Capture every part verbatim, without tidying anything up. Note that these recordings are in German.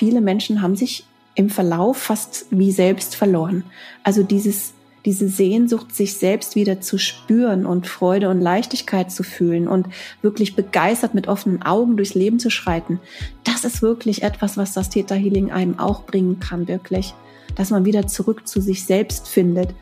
viele Menschen haben sich im Verlauf fast wie selbst verloren. Also dieses, diese Sehnsucht, sich selbst wieder zu spüren und Freude und Leichtigkeit zu fühlen und wirklich begeistert mit offenen Augen durchs Leben zu schreiten. Das ist wirklich etwas, was das Theta Healing einem auch bringen kann, wirklich. Dass man wieder zurück zu sich selbst findet.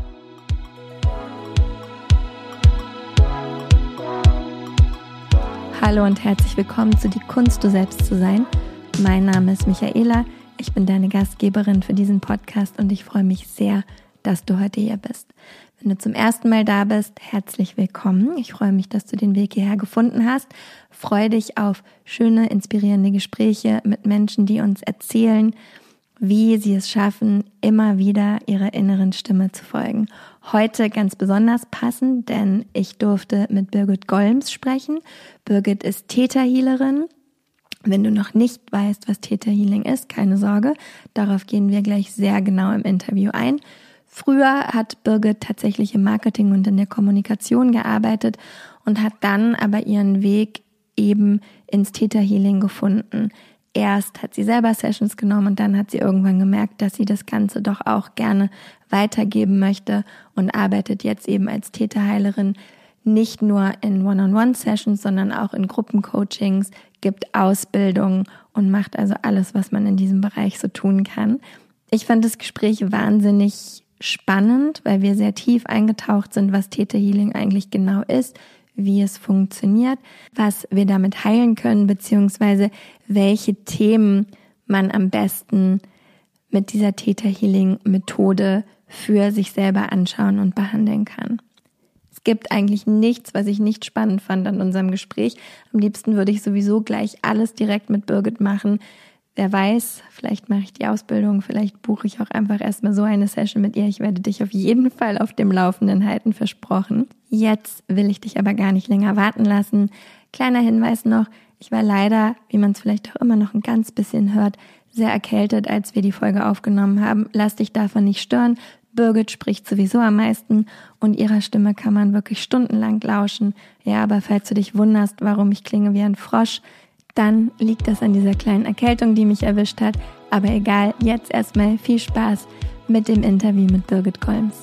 Hallo und herzlich willkommen zu Die Kunst, du selbst zu sein. Mein Name ist Michaela, ich bin deine Gastgeberin für diesen Podcast und ich freue mich sehr, dass du heute hier bist. Wenn du zum ersten Mal da bist, herzlich willkommen. Ich freue mich, dass du den Weg hierher gefunden hast. Freue dich auf schöne, inspirierende Gespräche mit Menschen, die uns erzählen, wie sie es schaffen, immer wieder ihrer inneren Stimme zu folgen. Heute ganz besonders passend, denn ich durfte mit Birgit Golms sprechen. Birgit ist Theta Healerin. Wenn du noch nicht weißt, was Theta Healing ist, keine Sorge, darauf gehen wir gleich sehr genau im Interview ein. Früher hat Birgit tatsächlich im Marketing und in der Kommunikation gearbeitet und hat dann aber ihren Weg eben ins Theta Healing gefunden. Erst hat sie selber Sessions genommen und dann hat sie irgendwann gemerkt, dass sie das Ganze doch auch gerne weitergeben möchte und arbeitet jetzt eben als Theta-Heilerin nicht nur in One-on-One-Sessions, sondern auch in Gruppencoachings, gibt Ausbildungen und macht also alles, was man in diesem Bereich so tun kann. Ich fand das Gespräch wahnsinnig spannend, weil wir sehr tief eingetaucht sind, was Theta Healing eigentlich genau ist, wie es funktioniert, was wir damit heilen können, beziehungsweise welche Themen man am besten mit dieser Theta Healing Methode für sich selber anschauen und behandeln kann. Es gibt eigentlich nichts, was ich nicht spannend fand an unserem Gespräch. Am liebsten würde ich sowieso gleich alles direkt mit Birgit machen. Wer weiß, vielleicht mache ich die Ausbildung, vielleicht buche ich auch einfach erstmal so eine Session mit ihr. Ich werde dich auf jeden Fall auf dem Laufenden halten, versprochen. Jetzt will ich dich aber gar nicht länger warten lassen. Kleiner Hinweis noch, ich war leider, wie man es vielleicht auch immer noch ein ganz bisschen hört, sehr erkältet, als wir die Folge aufgenommen haben. Lass dich davon nicht stören. Birgit spricht sowieso am meisten und ihrer Stimme kann man wirklich stundenlang lauschen. Ja, aber falls du dich wunderst, warum ich klinge wie ein Frosch, dann liegt das an dieser kleinen Erkältung, die mich erwischt hat. Aber egal, jetzt erstmal viel Spaß mit dem Interview mit Birgit Golms.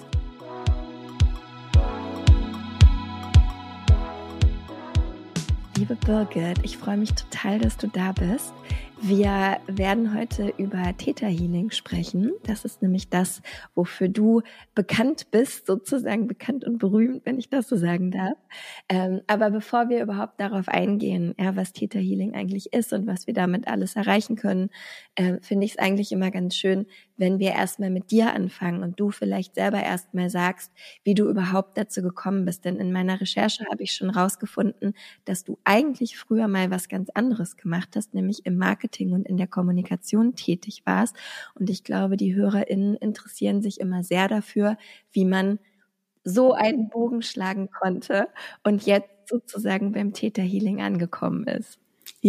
Liebe Birgit, ich freue mich total, dass du da bist. Wir werden heute über Theta Healing sprechen. Das ist nämlich das, wofür du bekannt bist, sozusagen bekannt und berühmt, wenn ich das so sagen darf. Ähm, aber bevor wir überhaupt darauf eingehen, ja, was Theta Healing eigentlich ist und was wir damit alles erreichen können, äh, finde ich es eigentlich immer ganz schön, wenn wir erstmal mit dir anfangen und du vielleicht selber erstmal sagst, wie du überhaupt dazu gekommen bist. Denn in meiner Recherche habe ich schon rausgefunden, dass du eigentlich früher mal was ganz anderes gemacht hast, nämlich im Marketing und in der Kommunikation tätig warst. Und ich glaube, die HörerInnen interessieren sich immer sehr dafür, wie man so einen Bogen schlagen konnte und jetzt sozusagen beim Theta Healing angekommen ist.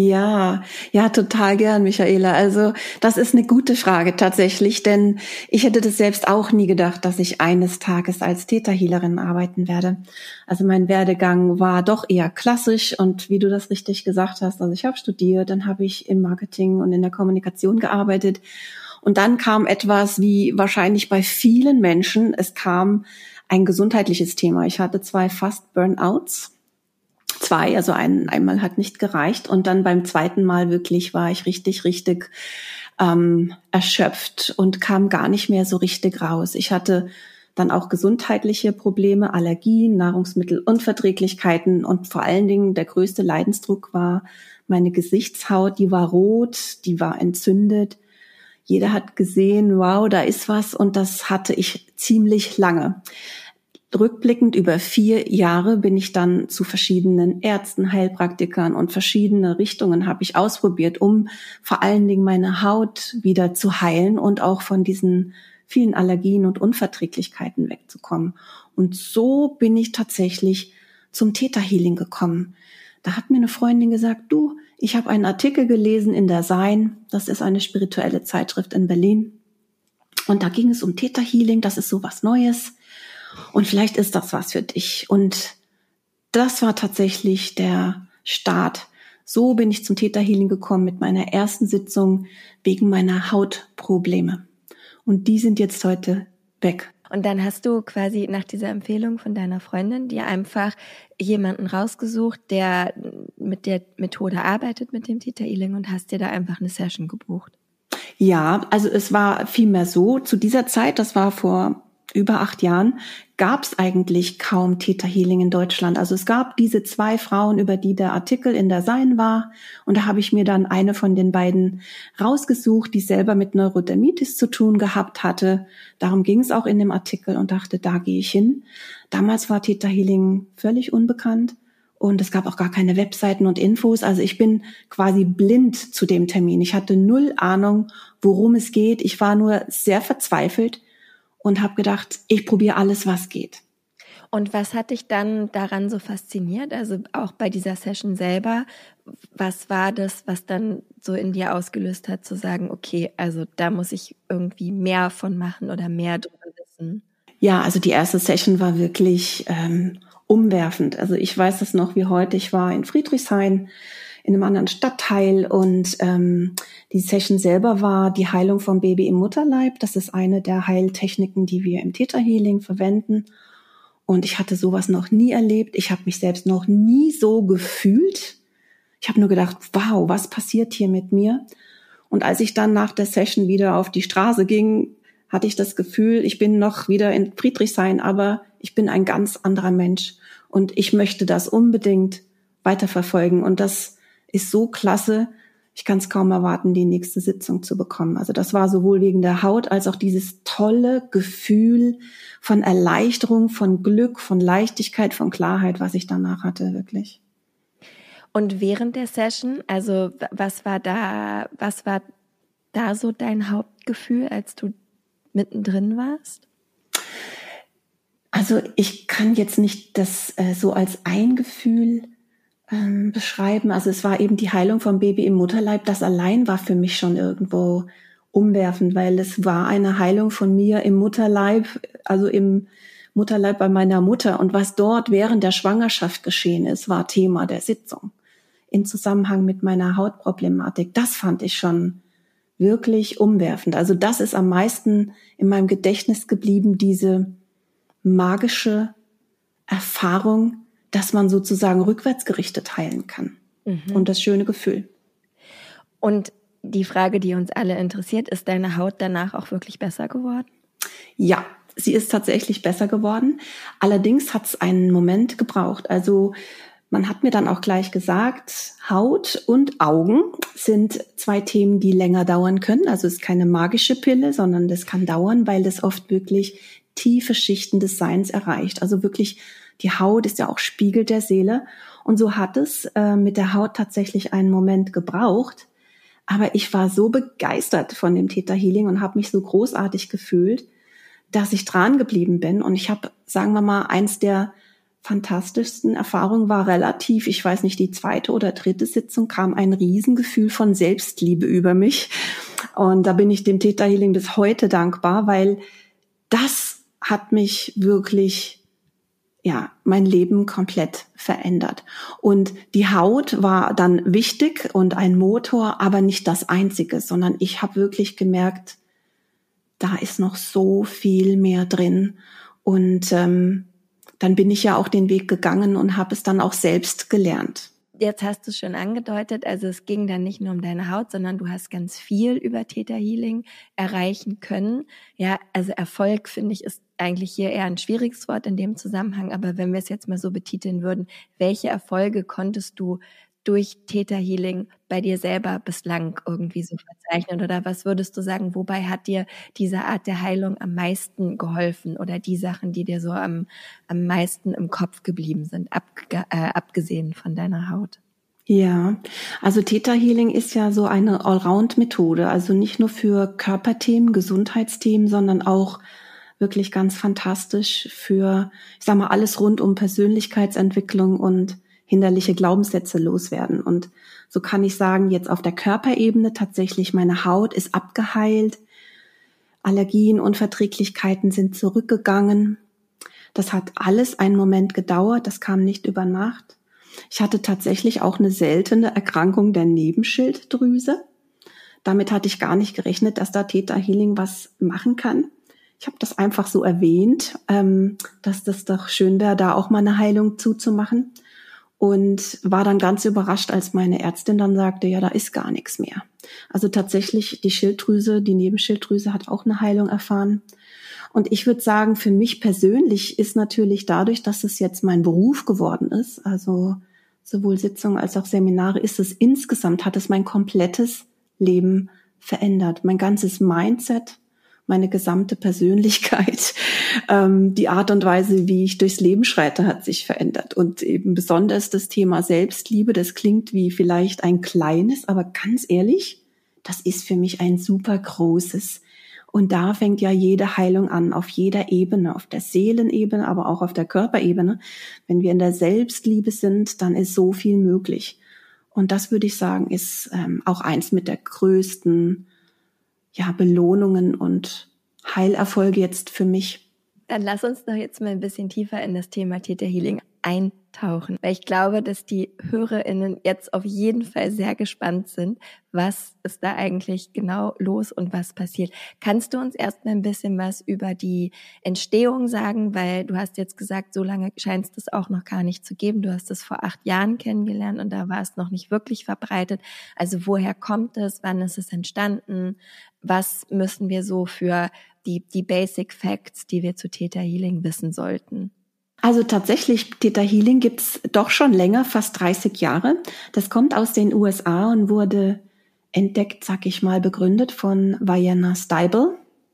Ja, ja, total gern, Michaela. Also das ist eine gute Frage tatsächlich, denn ich hätte das selbst auch nie gedacht, dass ich eines Tages als Theta-Healerin arbeiten werde. Also mein Werdegang war doch eher klassisch und wie du das richtig gesagt hast, also ich habe studiert, dann habe ich im Marketing und in der Kommunikation gearbeitet und dann kam etwas wie wahrscheinlich bei vielen Menschen, es kam ein gesundheitliches Thema. Ich hatte zwei fast Burnouts. Zwei, also ein, einmal hat nicht gereicht und dann beim zweiten Mal wirklich war ich richtig, richtig ähm, erschöpft und kam gar nicht mehr so richtig raus. Ich hatte dann auch gesundheitliche Probleme, Allergien, Nahrungsmittelunverträglichkeiten und vor allen Dingen der größte Leidensdruck war meine Gesichtshaut, die war rot, die war entzündet. Jeder hat gesehen, wow, da ist was und das hatte ich ziemlich lange. Rückblickend über vier Jahre bin ich dann zu verschiedenen Ärzten, Heilpraktikern und verschiedene Richtungen habe ich ausprobiert, um vor allen Dingen meine Haut wieder zu heilen und auch von diesen vielen Allergien und Unverträglichkeiten wegzukommen. Und so bin ich tatsächlich zum Theta Healing gekommen. Da hat mir eine Freundin gesagt, du, ich habe einen Artikel gelesen in der Sein, das ist eine spirituelle Zeitschrift in Berlin. Und da ging es um Theta Healing, das ist so was Neues. Und vielleicht ist das was für dich. Und das war tatsächlich der Start so bin ich zum Theta Healing gekommen mit meiner ersten Sitzung wegen meiner Hautprobleme. Und die sind jetzt heute weg. Und dann hast du quasi nach dieser Empfehlung von deiner Freundin dir einfach jemanden rausgesucht, der mit der Methode arbeitet, mit dem Theta Healing, und hast dir da einfach eine Session gebucht. Ja, also es war vielmehr so, zu dieser Zeit, das war vor über acht Jahren, gab es eigentlich kaum Theta Healing in Deutschland. Also es gab diese zwei Frauen, über die der Artikel in der Sein war. Und da habe ich mir dann eine von den beiden rausgesucht, die selber mit Neurodermitis zu tun gehabt hatte. Darum ging es auch in dem Artikel und dachte, da gehe ich hin. Damals war Theta Healing völlig unbekannt und es gab auch gar keine Webseiten und Infos. Also ich bin quasi blind zu dem Termin. Ich hatte null Ahnung, worum es geht. Ich war nur sehr verzweifelt und habe gedacht, ich probiere alles, was geht. Und was hat dich dann daran so fasziniert? Also auch bei dieser Session selber, was war das, was dann so in dir ausgelöst hat, zu sagen, okay, also da muss ich irgendwie mehr von machen oder mehr drüber wissen? Ja, also die erste Session war wirklich ähm, umwerfend. Also ich weiß das noch wie heute. Ich war in Friedrichshain, in einem anderen Stadtteil, und ähm, die Session selber war die Heilung vom Baby im Mutterleib. Das ist eine der Heiltechniken, die wir im Theta Healing verwenden. Und ich hatte sowas noch nie erlebt. Ich habe mich selbst noch nie so gefühlt. Ich habe nur gedacht, wow, was passiert hier mit mir? Und als ich dann nach der Session wieder auf die Straße ging, hatte ich das Gefühl, ich bin noch wieder in Friedrichshain, aber ich bin ein ganz anderer Mensch. Und ich möchte das unbedingt weiterverfolgen. Und das ist so klasse. Ich kann es kaum erwarten, die nächste Sitzung zu bekommen. Also das war sowohl wegen der Haut als auch dieses tolle Gefühl von Erleichterung, von Glück, von Leichtigkeit, von Klarheit, was ich danach hatte, wirklich. Und während der Session, also was war da, was war da so dein Hauptgefühl, als du mittendrin warst? Also ich kann jetzt nicht das äh, so als ein Gefühl ähm, beschreiben. Also es war eben die Heilung vom Baby im Mutterleib. Das allein war für mich schon irgendwo umwerfend, weil es war eine Heilung von mir im Mutterleib, also im Mutterleib bei meiner Mutter. Und was dort während der Schwangerschaft geschehen ist, war Thema der Sitzung in Zusammenhang mit meiner Hautproblematik. Das fand ich schon wirklich umwerfend. Also das ist am meisten in meinem Gedächtnis geblieben, diese magische Erfahrung, dass man sozusagen rückwärtsgerichtet heilen kann. Mhm. Und das schöne Gefühl. Und die Frage, die uns alle interessiert, ist deine Haut danach auch wirklich besser geworden? Ja, sie ist tatsächlich besser geworden. Allerdings hat es einen Moment gebraucht. Also man hat mir dann auch gleich gesagt, Haut und Augen sind zwei Themen, die länger dauern können. Also es ist keine magische Pille, sondern das kann dauern, weil das oft wirklich tiefe Schichten des Seins erreicht. Also wirklich, die Haut ist ja auch Spiegel der Seele. Und so hat es äh, mit der Haut tatsächlich einen Moment gebraucht. Aber ich war so begeistert von dem Theta Healing und habe mich so großartig gefühlt, dass ich dran geblieben bin. Und ich habe, sagen wir mal, eins der fantastischsten Erfahrungen war relativ, ich weiß nicht, die zweite oder dritte Sitzung, kam ein Riesengefühl von Selbstliebe über mich. Und da bin ich dem Theta Healing bis heute dankbar, weil das hat mich wirklich, ja, mein Leben komplett verändert. Und die Haut war dann wichtig und ein Motor, aber nicht das Einzige, sondern ich habe wirklich gemerkt, da ist noch so viel mehr drin. Und ähm, dann bin ich ja auch den Weg gegangen und habe es dann auch selbst gelernt. Jetzt hast du es schon angedeutet, also es ging dann nicht nur um deine Haut, sondern du hast ganz viel über Theta Healing erreichen können. Ja, also Erfolg, finde ich, ist eigentlich hier eher ein schwieriges Wort in dem Zusammenhang, aber wenn wir es jetzt mal so betiteln würden, welche Erfolge konntest du durch Theta Healing bei dir selber bislang irgendwie so verzeichnen? Oder was würdest du sagen, wobei hat dir diese Art der Heilung am meisten geholfen oder die Sachen, die dir so am, am meisten im Kopf geblieben sind, abge, äh, abgesehen von deiner Haut? Ja, also Theta Healing ist ja so eine Allround-Methode, also nicht nur für Körperthemen, Gesundheitsthemen, sondern auch wirklich ganz fantastisch für, ich sag mal, alles rund um Persönlichkeitsentwicklung und hinderliche Glaubenssätze loswerden. Und so kann ich sagen, jetzt auf der Körperebene tatsächlich, meine Haut ist abgeheilt, Allergien, Unverträglichkeiten sind zurückgegangen. Das hat alles einen Moment gedauert, das kam nicht über Nacht. Ich hatte tatsächlich auch eine seltene Erkrankung der Nebenschilddrüse. Damit hatte ich gar nicht gerechnet, dass da Theta Healing was machen kann. Ich habe das einfach so erwähnt, ähm, dass das doch schön wäre, da auch mal eine Heilung zuzumachen. Und war dann ganz überrascht, als meine Ärztin dann sagte, ja, da ist gar nichts mehr. Also tatsächlich, die Schilddrüse, die Nebenschilddrüse hat auch eine Heilung erfahren. Und ich würde sagen, für mich persönlich ist natürlich dadurch, dass es jetzt mein Beruf geworden ist, also sowohl Sitzungen als auch Seminare, ist es insgesamt, hat es mein komplettes Leben verändert. Mein ganzes Mindset, meine gesamte Persönlichkeit, ähm, die Art und Weise, wie ich durchs Leben schreite, hat sich verändert. Und eben besonders das Thema Selbstliebe, das klingt wie vielleicht ein kleines, aber ganz ehrlich, das ist für mich ein super großes. Und da fängt ja jede Heilung an, auf jeder Ebene, auf der Seelenebene, aber auch auf der Körperebene. Wenn wir in der Selbstliebe sind, dann ist so viel möglich. Und das würde ich sagen, ist ähm, auch eins mit der größten ja, Belohnungen und Heilerfolge jetzt für mich. Dann lass uns doch jetzt mal ein bisschen tiefer in das Thema Theta Healing eintauchen, weil ich glaube, dass die HörerInnen jetzt auf jeden Fall sehr gespannt sind, was ist da eigentlich genau los und was passiert. Kannst du uns erst mal ein bisschen was über die Entstehung sagen, weil du hast jetzt gesagt, so lange scheint es das auch noch gar nicht zu geben. Du hast es vor acht Jahren kennengelernt und da war es noch nicht wirklich verbreitet. Also woher kommt es? Wann ist es entstanden? Was müssen wir so für die, die Basic Facts, die wir zu Theta Healing wissen sollten? Also tatsächlich, Theta Healing gibt's doch schon länger, fast dreißig Jahre. Das kommt aus den U S A und wurde entdeckt, sag ich mal, begründet von Vianna Stibal.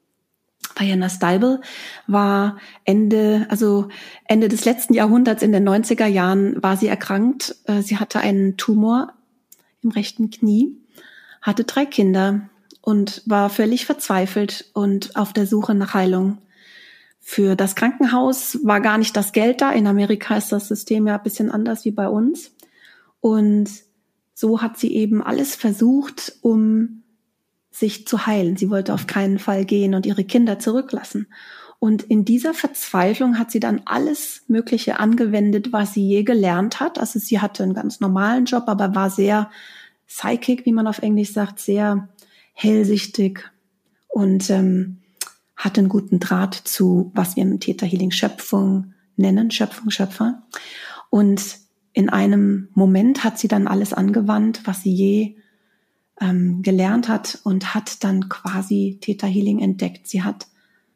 Vianna Stibal war Ende, also Ende des letzten Jahrhunderts, in den neunziger Jahren, war sie erkrankt. Sie hatte einen Tumor im rechten Knie, hatte drei Kinder und war völlig verzweifelt und auf der Suche nach Heilung. Für das Krankenhaus war gar nicht das Geld da. In Amerika ist das System ja ein bisschen anders wie bei uns. Und so hat sie eben alles versucht, um sich zu heilen. Sie wollte auf keinen Fall gehen und ihre Kinder zurücklassen. Und in dieser Verzweiflung hat sie dann alles Mögliche angewendet, was sie je gelernt hat. Also sie hatte einen ganz normalen Job, aber war sehr psychic, wie man auf Englisch sagt, sehr hellsichtig und ähm, hatte einen guten Draht zu, was wir im Theta Healing Schöpfung nennen, Schöpfung, Schöpfer. Und in einem Moment hat sie dann alles angewandt, was sie je ähm, gelernt hat und hat dann quasi Theta Healing entdeckt. Sie hat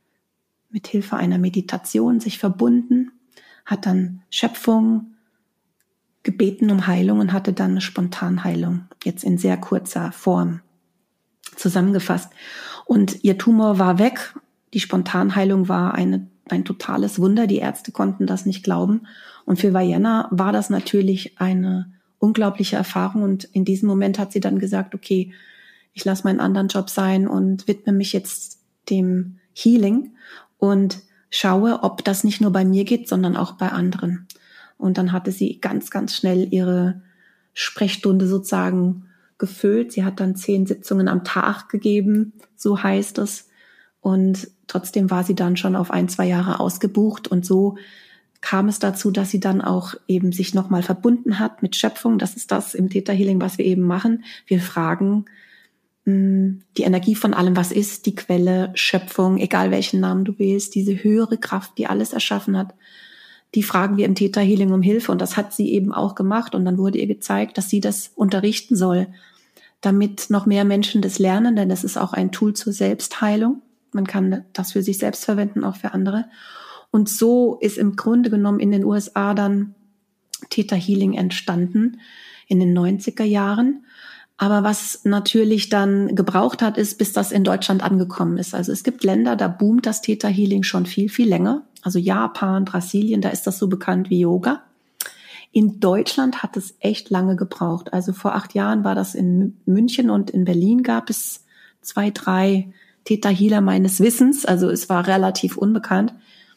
mit Hilfe einer Meditation sich verbunden, hat dann Schöpfung gebeten um Heilung und hatte dann eine Spontanheilung, jetzt in sehr kurzer Form zusammengefasst. Und ihr Tumor war weg. Die Spontanheilung war eine, ein totales Wunder. Die Ärzte konnten das nicht glauben. Und für Vianna war das natürlich eine unglaubliche Erfahrung. Und in diesem Moment hat sie dann gesagt, okay, ich lasse meinen anderen Job sein und widme mich jetzt dem Healing und schaue, ob das nicht nur bei mir geht, sondern auch bei anderen. Und dann hatte sie ganz, ganz schnell ihre Sprechstunde sozusagen gefüllt. Sie hat dann zehn Sitzungen am Tag gegeben, so heißt es. Und trotzdem war sie dann schon auf ein, zwei Jahre ausgebucht. Und so kam es dazu, dass sie dann auch eben sich nochmal verbunden hat mit Schöpfung. Das ist das im Theta Healing, was wir eben machen. Wir fragen mh, die Energie von allem, was ist, die Quelle, Schöpfung, egal welchen Namen du wählst, diese höhere Kraft, die alles erschaffen hat, die fragen wir im Theta Healing um Hilfe. Und das hat sie eben auch gemacht. Und dann wurde ihr gezeigt, dass sie das unterrichten soll, damit noch mehr Menschen das lernen, denn das ist auch ein Tool zur Selbstheilung. Man kann das für sich selbst verwenden, auch für andere. Und so ist im Grunde genommen in den U S A dann Theta Healing entstanden in den neunziger Jahren. Aber was natürlich dann gebraucht hat, ist, bis das in Deutschland angekommen ist. Also es gibt Länder, da boomt das Theta Healing schon viel, viel länger. Also Japan, Brasilien, da ist das so bekannt wie Yoga. In Deutschland hat es echt lange gebraucht. Also vor acht Jahren war das in München und in Berlin gab es zwei, drei Theta Healer meines Wissens. Also es war relativ unbekannt.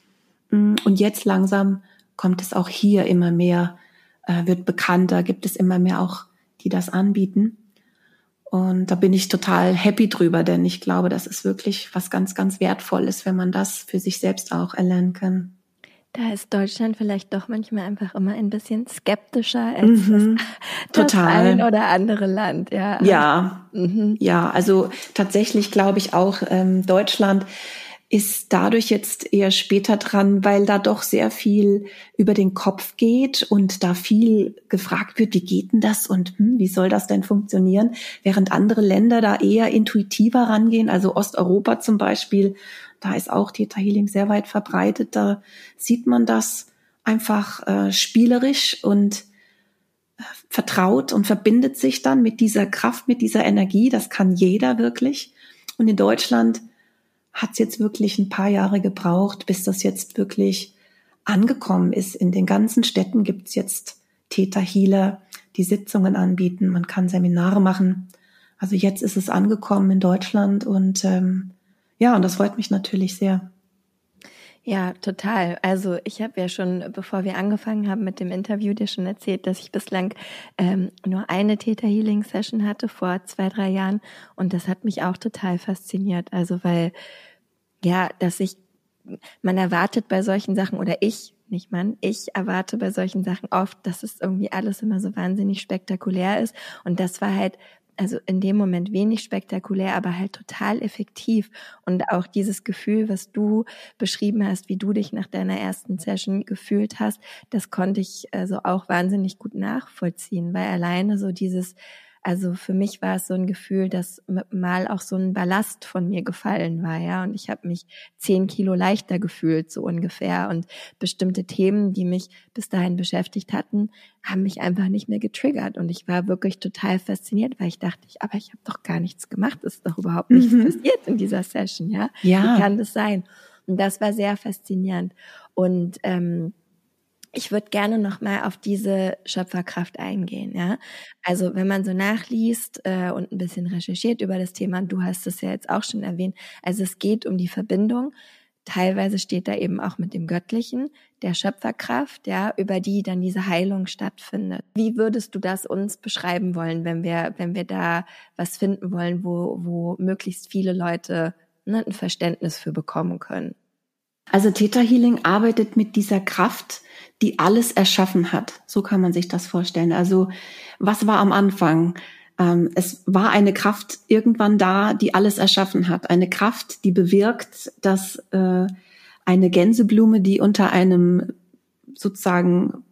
Und jetzt langsam kommt es auch hier immer mehr, äh, wird bekannter, gibt es immer mehr auch, die das anbieten. Und da bin ich total happy drüber, denn ich glaube, das ist wirklich was ganz, ganz Wertvolles, wenn man das für sich selbst auch erlernen kann. Da ist Deutschland vielleicht doch manchmal einfach immer ein bisschen skeptischer als Mhm, das, das total. ein oder andere Land. Ja, Ja, mhm. ja, also tatsächlich glaube ich auch, ähm, Deutschland ist dadurch jetzt eher später dran, weil da doch sehr viel über den Kopf geht und da viel gefragt wird, wie geht denn das und hm, wie soll das denn funktionieren, während andere Länder da eher intuitiver rangehen, also Osteuropa zum Beispiel, da ist auch Theta Healing sehr weit verbreitet, da sieht man das einfach äh, spielerisch und äh, vertraut und verbindet sich dann mit dieser Kraft, mit dieser Energie, das kann jeder wirklich. Und in Deutschland hat es jetzt wirklich ein paar Jahre gebraucht, bis das jetzt wirklich angekommen ist. In den ganzen Städten gibt es jetzt Theta Healer, die Sitzungen anbieten. Man kann Seminare machen. Also jetzt ist es angekommen in Deutschland und ähm, ja, und das freut mich natürlich sehr. Ja, total. Also ich habe ja schon, bevor wir angefangen haben mit dem Interview, dir schon erzählt, dass ich bislang ähm, nur eine Theta Healing Session hatte vor zwei, drei Jahren und das hat mich auch total fasziniert. Also weil, ja, dass ich, man erwartet bei solchen Sachen oder ich, nicht man, ich erwarte bei solchen Sachen oft, dass es irgendwie alles immer so wahnsinnig spektakulär ist und das war halt also in dem Moment wenig spektakulär, aber halt total effektiv. Und auch dieses Gefühl, was du beschrieben hast, wie du dich nach deiner ersten Session gefühlt hast, das konnte ich also auch wahnsinnig gut nachvollziehen, weil alleine so dieses, also für mich war es so ein Gefühl, dass mal auch so ein Ballast von mir gefallen war, ja, und ich habe mich zehn Kilo leichter gefühlt, so ungefähr, und bestimmte Themen, die mich bis dahin beschäftigt hatten, haben mich einfach nicht mehr getriggert und ich war wirklich total fasziniert, weil ich dachte, ich, aber ich habe doch gar nichts gemacht, es ist doch überhaupt nichts mhm. passiert in dieser Session, ja? Ja. Wie kann das sein? Und das war sehr faszinierend und ähm, ich würde gerne noch mal auf diese Schöpferkraft eingehen, ja. Also wenn man so nachliest äh, und ein bisschen recherchiert über das Thema, du hast es ja jetzt auch schon erwähnt, also es geht um die Verbindung. Teilweise steht da eben auch mit dem Göttlichen, der Schöpferkraft, ja, über die dann diese Heilung stattfindet. Wie würdest du das uns beschreiben wollen, wenn wir, wenn wir da was finden wollen, wo, wo möglichst viele Leute ne, ein Verständnis für bekommen können? Also Theta Healing arbeitet mit dieser Kraft, die alles erschaffen hat. So kann man sich das vorstellen. Also was war am Anfang? Ähm, es war eine Kraft irgendwann da, die alles erschaffen hat. Eine Kraft, die bewirkt, dass äh, eine Gänseblume, die unter einem sozusagen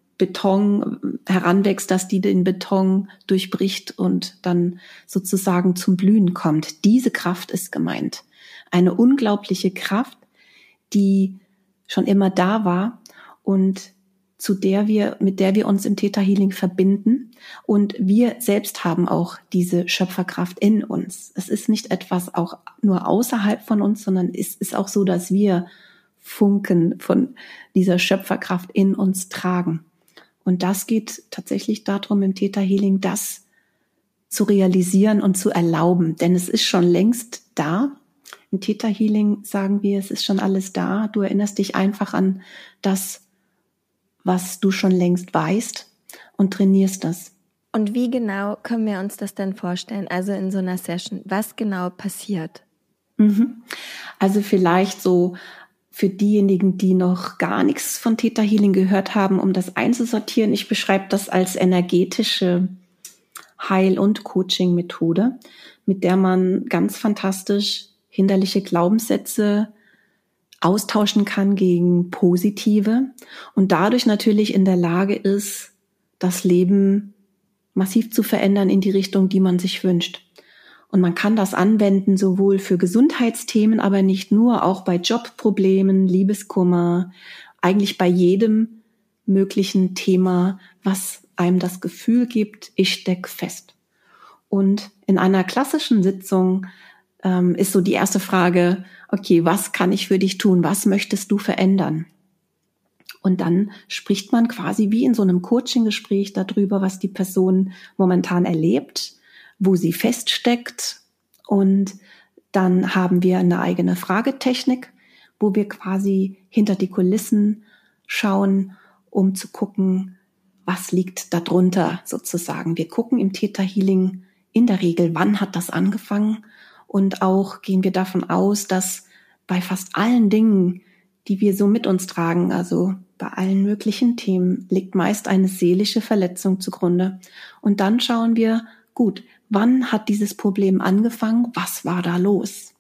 Beton heranwächst, dass die den Beton durchbricht und dann sozusagen zum Blühen kommt. Diese Kraft ist gemeint. Eine unglaubliche Kraft, die schon immer da war und zu der wir, mit der wir uns im Theta Healing verbinden. Und wir selbst haben auch diese Schöpferkraft in uns. Es ist nicht etwas auch nur außerhalb von uns, sondern es ist auch so, dass wir Funken von dieser Schöpferkraft in uns tragen. Und das geht tatsächlich darum, im Theta Healing das zu realisieren und zu erlauben. Denn es ist schon längst da. Im Theta Healing sagen wir, es ist schon alles da. Du erinnerst dich einfach an das, was du schon längst weißt und trainierst das. Und wie genau können wir uns das denn vorstellen? Also in so einer Session, was genau passiert? Mhm. Also vielleicht so für diejenigen, die noch gar nichts von Theta Healing gehört haben, um das einzusortieren. Ich beschreibe das als energetische Heil- und Coaching-Methode, mit der man ganz fantastisch hinderliche Glaubenssätze austauschen kann gegen positive und dadurch natürlich in der Lage ist, das Leben massiv zu verändern in die Richtung, die man sich wünscht. Und man kann das anwenden sowohl für Gesundheitsthemen, aber nicht nur, auch bei Jobproblemen, Liebeskummer, eigentlich bei jedem möglichen Thema, was einem das Gefühl gibt, ich stecke fest. Und in einer klassischen Sitzung ähm, ist so die erste Frage, okay, was kann ich für dich tun? Was möchtest du verändern? Und dann spricht man quasi wie in so einem Coaching-Gespräch darüber, was die Person momentan erlebt, wo sie feststeckt. Und dann haben wir eine eigene Fragetechnik, wo wir quasi hinter die Kulissen schauen, um zu gucken, was liegt darunter sozusagen. Wir gucken im Theta Healing in der Regel, wann hat das angefangen? Und auch gehen wir davon aus, dass bei fast allen Dingen, die wir so mit uns tragen, also bei allen möglichen Themen liegt meist eine seelische Verletzung zugrunde. Und dann schauen wir, gut, wann hat dieses Problem angefangen? Was war da los?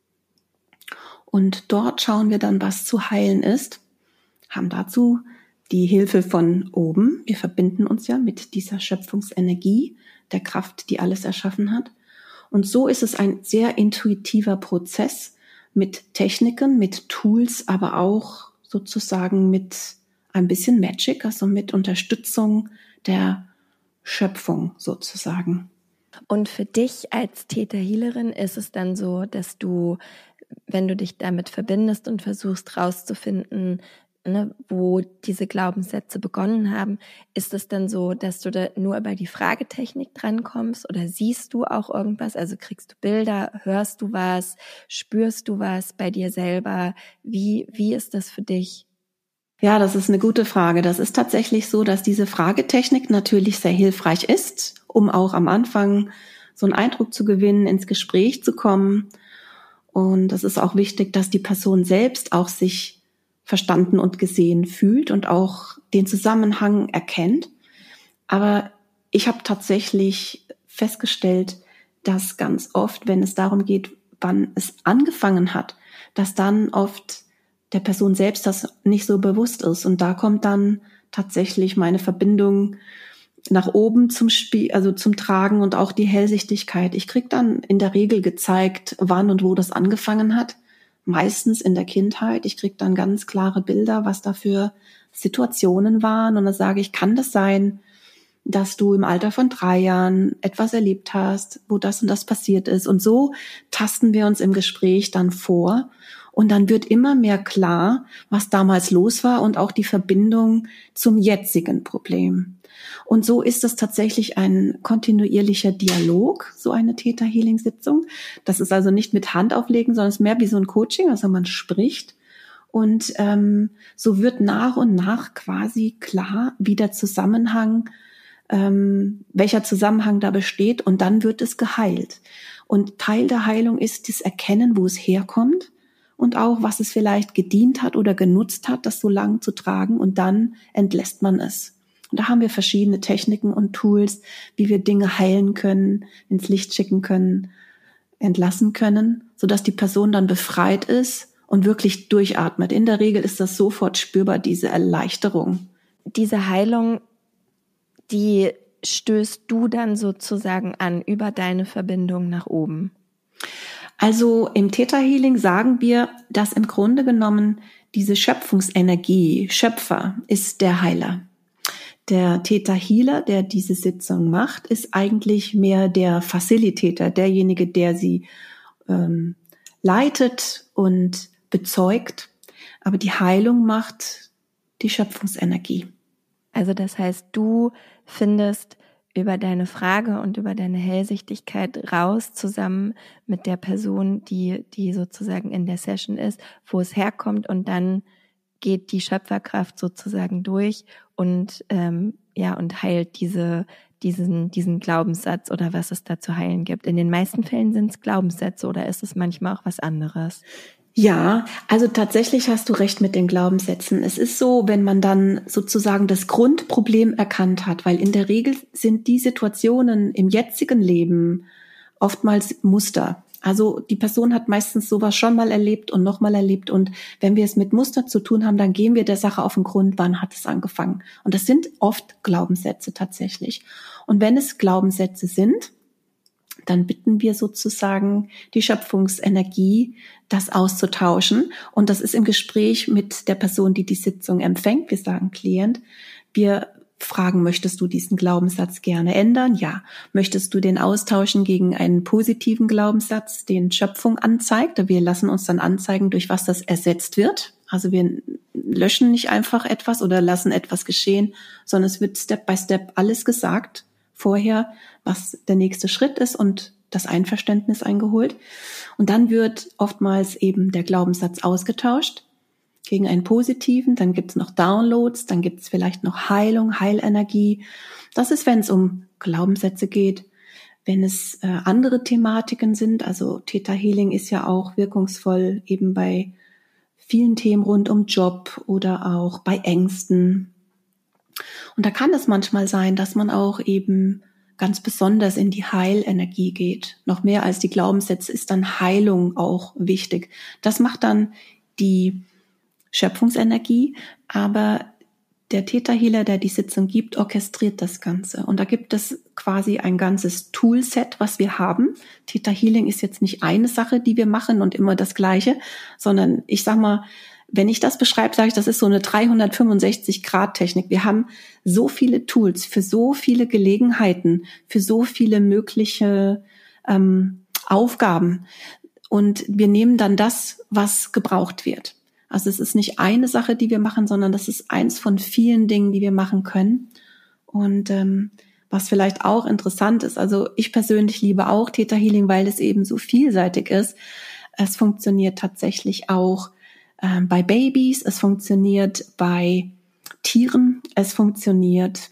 Und dort schauen wir dann, was zu heilen ist, haben dazu die Hilfe von oben. Wir verbinden uns ja mit dieser Schöpfungsenergie, der Kraft, die alles erschaffen hat. Und so ist es ein sehr intuitiver Prozess mit Techniken, mit Tools, aber auch sozusagen mit ein bisschen Magic, also mit Unterstützung der Schöpfung sozusagen. Und für dich als Theta-Healerin ist es dann so, dass du, wenn du dich damit verbindest und versuchst rauszufinden, ne, wo diese Glaubenssätze begonnen haben, ist es dann so, dass du da nur über die Fragetechnik drankommst oder siehst du auch irgendwas? Also kriegst du Bilder, hörst du was, spürst du was bei dir selber? Wie, wie ist das für dich? Ja, das ist eine gute Frage. Das ist tatsächlich so, dass diese Fragetechnik natürlich sehr hilfreich ist, um auch am Anfang so einen Eindruck zu gewinnen, ins Gespräch zu kommen. Und es ist auch wichtig, dass die Person selbst auch sich verstanden und gesehen fühlt und auch den Zusammenhang erkennt. Aber ich habe tatsächlich festgestellt, dass ganz oft, wenn es darum geht, wann es angefangen hat, dass dann oft der Person selbst das nicht so bewusst ist. Und da kommt dann tatsächlich meine Verbindung nach oben zum Spiel, also zum Tragen und auch die Hellsichtigkeit. Ich krieg dann in der Regel gezeigt, wann und wo das angefangen hat. Meistens in der Kindheit. Ich krieg dann ganz klare Bilder, was da für Situationen waren. Und dann sage ich, kann das sein, dass du im Alter von drei Jahren etwas erlebt hast, wo das und das passiert ist. Und so tasten wir uns im Gespräch dann vor. Und dann wird immer mehr klar, was damals los war und auch die Verbindung zum jetzigen Problem. Und so ist es tatsächlich ein kontinuierlicher Dialog, so eine Theta-Healing-Sitzung. Das ist also nicht mit Hand auflegen, sondern es ist mehr wie so ein Coaching, also man spricht. Und ähm, so wird nach und nach quasi klar, wie der Zusammenhang, ähm, welcher Zusammenhang da besteht. Und dann wird es geheilt. Und Teil der Heilung ist das Erkennen, wo es herkommt. Und auch, was es vielleicht gedient hat oder genutzt hat, das so lang zu tragen. Und dann entlässt man es. Und da haben wir verschiedene Techniken und Tools, wie wir Dinge heilen können, ins Licht schicken können, entlassen können, sodass die Person dann befreit ist und wirklich durchatmet. In der Regel ist das sofort spürbar, diese Erleichterung. Diese Heilung, die stößt du dann sozusagen an über deine Verbindung nach oben? Also im Theta-Healing sagen wir, dass im Grunde genommen diese Schöpfungsenergie, Schöpfer, ist der Heiler. Der Theta-Healer, der diese Sitzung macht, ist eigentlich mehr der Facilitator, derjenige, der sie ähm, leitet und bezeugt. Aber die Heilung macht die Schöpfungsenergie. Also das heißt, du findest über deine Frage und über deine Hellsichtigkeit raus, zusammen mit der Person, die, die sozusagen in der Session ist, wo es herkommt, und dann geht die Schöpferkraft sozusagen durch und ähm, ja und heilt diese diesen diesen Glaubenssatz oder was es da zu heilen gibt. In den meisten Fällen sind es Glaubenssätze, oder ist es manchmal auch was anderes? Ja, also tatsächlich hast du recht mit den Glaubenssätzen. Es ist so, wenn man dann sozusagen das Grundproblem erkannt hat, weil in der Regel sind die Situationen im jetzigen Leben oftmals Muster. Also die Person hat meistens sowas schon mal erlebt und nochmal erlebt, und wenn wir es mit Muster zu tun haben, dann gehen wir der Sache auf den Grund, wann hat es angefangen. Und das sind oft Glaubenssätze tatsächlich. Und wenn es Glaubenssätze sind, dann bitten wir sozusagen die Schöpfungsenergie, das auszutauschen. Und das ist im Gespräch mit der Person, die die Sitzung empfängt. Wir sagen Klient, wir fragen, möchtest du diesen Glaubenssatz gerne ändern? Ja. Möchtest du den austauschen gegen einen positiven Glaubenssatz, den Schöpfung anzeigt? Wir lassen uns dann anzeigen, durch was das ersetzt wird. Also wir löschen nicht einfach etwas oder lassen etwas geschehen, sondern es wird Step by Step alles gesagt vorher, was der nächste Schritt ist, und das Einverständnis eingeholt. Und dann wird oftmals eben der Glaubenssatz ausgetauscht gegen einen positiven. Dann gibt's noch Downloads, dann gibt's vielleicht noch Heilung, Heilenergie. Das ist, wenn es um Glaubenssätze geht. Wenn es äh, andere Thematiken sind, also Theta Healing ist ja auch wirkungsvoll eben bei vielen Themen rund um Job oder auch bei Ängsten. Und da kann es manchmal sein, dass man auch eben ganz besonders in die Heilenergie geht. Noch mehr als die Glaubenssätze ist dann Heilung auch wichtig. Das macht dann die Schöpfungsenergie, aber der Theta Healer, der die Sitzung gibt, orchestriert das Ganze. Und da gibt es quasi ein ganzes Toolset, was wir haben. Theta Healing ist jetzt nicht eine Sache, die wir machen und immer das Gleiche, sondern ich sag mal, wenn ich das beschreibe, sage ich, das ist so eine dreihundertfünfundsechzig Grad Technik. Wir haben so viele Tools für so viele Gelegenheiten, für so viele mögliche ähm, Aufgaben. Und wir nehmen dann das, was gebraucht wird. Also es ist nicht eine Sache, die wir machen, sondern das ist eins von vielen Dingen, die wir machen können. Und ähm, was vielleicht auch interessant ist, also ich persönlich liebe auch Theta Healing, weil es eben so vielseitig ist. Es funktioniert tatsächlich auch ähm, bei Babys, es funktioniert bei Tieren, es funktioniert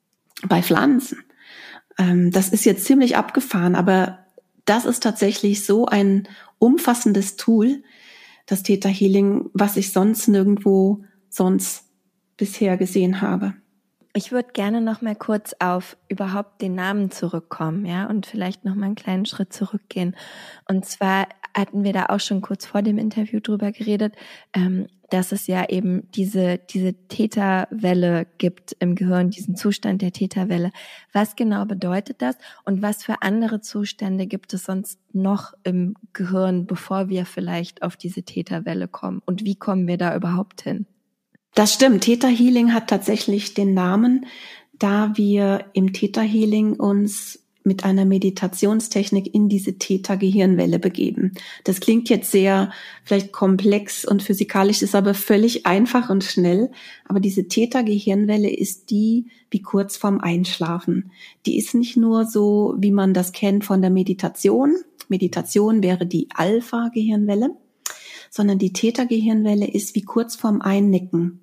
bei Pflanzen. Ähm, das ist jetzt ziemlich abgefahren, aber das ist tatsächlich so ein umfassendes Tool, das Theta Healing, was ich sonst nirgendwo sonst bisher gesehen habe. Ich würde gerne noch mal kurz auf überhaupt den Namen zurückkommen, ja, und vielleicht noch mal einen kleinen Schritt zurückgehen. Und zwar hatten wir da auch schon kurz vor dem Interview drüber geredet, ähm, dass es ja eben diese diese Theta-Welle gibt im Gehirn, diesen Zustand der Theta-Welle. Was genau bedeutet das und was für andere Zustände gibt es sonst noch im Gehirn, bevor wir vielleicht auf diese Theta-Welle kommen? Und wie kommen wir da überhaupt hin? Das stimmt. Theta Healing hat tatsächlich den Namen, da wir im Theta Healing uns mit einer Meditationstechnik in diese Theta-Gehirnwelle begeben. Das klingt jetzt sehr vielleicht komplex und physikalisch, ist aber völlig einfach und schnell. Aber diese Theta-Gehirnwelle ist die wie kurz vorm Einschlafen. Die ist nicht nur so, wie man das kennt von der Meditation. Meditation wäre die Alpha-Gehirnwelle, sondern die Theta-Gehirnwelle ist wie kurz vorm Einnicken.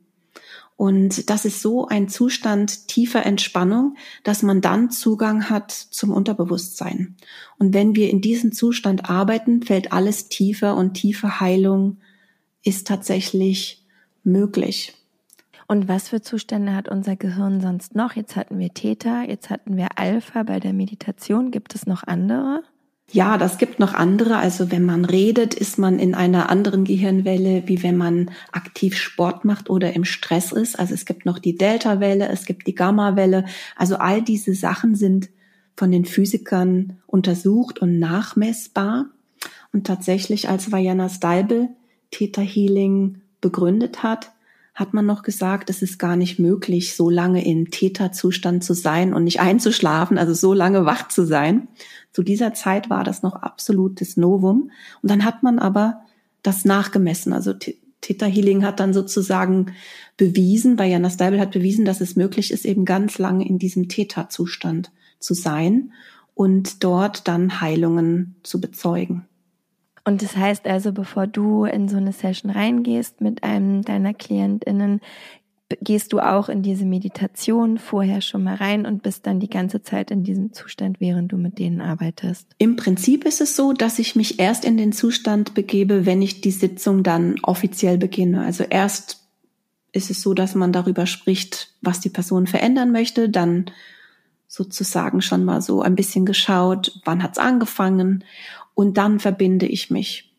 Und das ist so ein Zustand tiefer Entspannung, dass man dann Zugang hat zum Unterbewusstsein. Und wenn wir in diesem Zustand arbeiten, fällt alles tiefer und tiefe Heilung ist tatsächlich möglich. Und was für Zustände hat unser Gehirn sonst noch? Jetzt hatten wir Theta, jetzt hatten wir Alpha bei der Meditation. Gibt es noch andere? Ja, das gibt noch andere. Also wenn man redet, ist man in einer anderen Gehirnwelle, wie wenn man aktiv Sport macht oder im Stress ist. Also es gibt noch die Delta-Welle, es gibt die Gamma-Welle. Also all diese Sachen sind von den Physikern untersucht und nachmessbar. Und tatsächlich, als Vajana Steibel Theta Healing begründet hat, hat man noch gesagt, es ist gar nicht möglich, so lange im Theta-Zustand zu sein und nicht einzuschlafen, also so lange wach zu sein. Zu dieser Zeit war das noch absolutes Novum. Und dann hat man aber das nachgemessen. Also Theta Healing hat dann sozusagen bewiesen, Vajana Steibel hat bewiesen, dass es möglich ist, eben ganz lange in diesem Theta-Zustand zu sein und dort dann Heilungen zu bezeugen. Und das heißt also, bevor du in so eine Session reingehst mit einem deiner KlientInnen, gehst du auch in diese Meditation vorher schon mal rein und bist dann die ganze Zeit in diesem Zustand, während du mit denen arbeitest? Im Prinzip ist es so, dass ich mich erst in den Zustand begebe, wenn ich die Sitzung dann offiziell beginne. Also erst ist es so, dass man darüber spricht, was die Person verändern möchte, dann sozusagen schon mal so ein bisschen geschaut, wann hat's angefangen. Und dann verbinde ich mich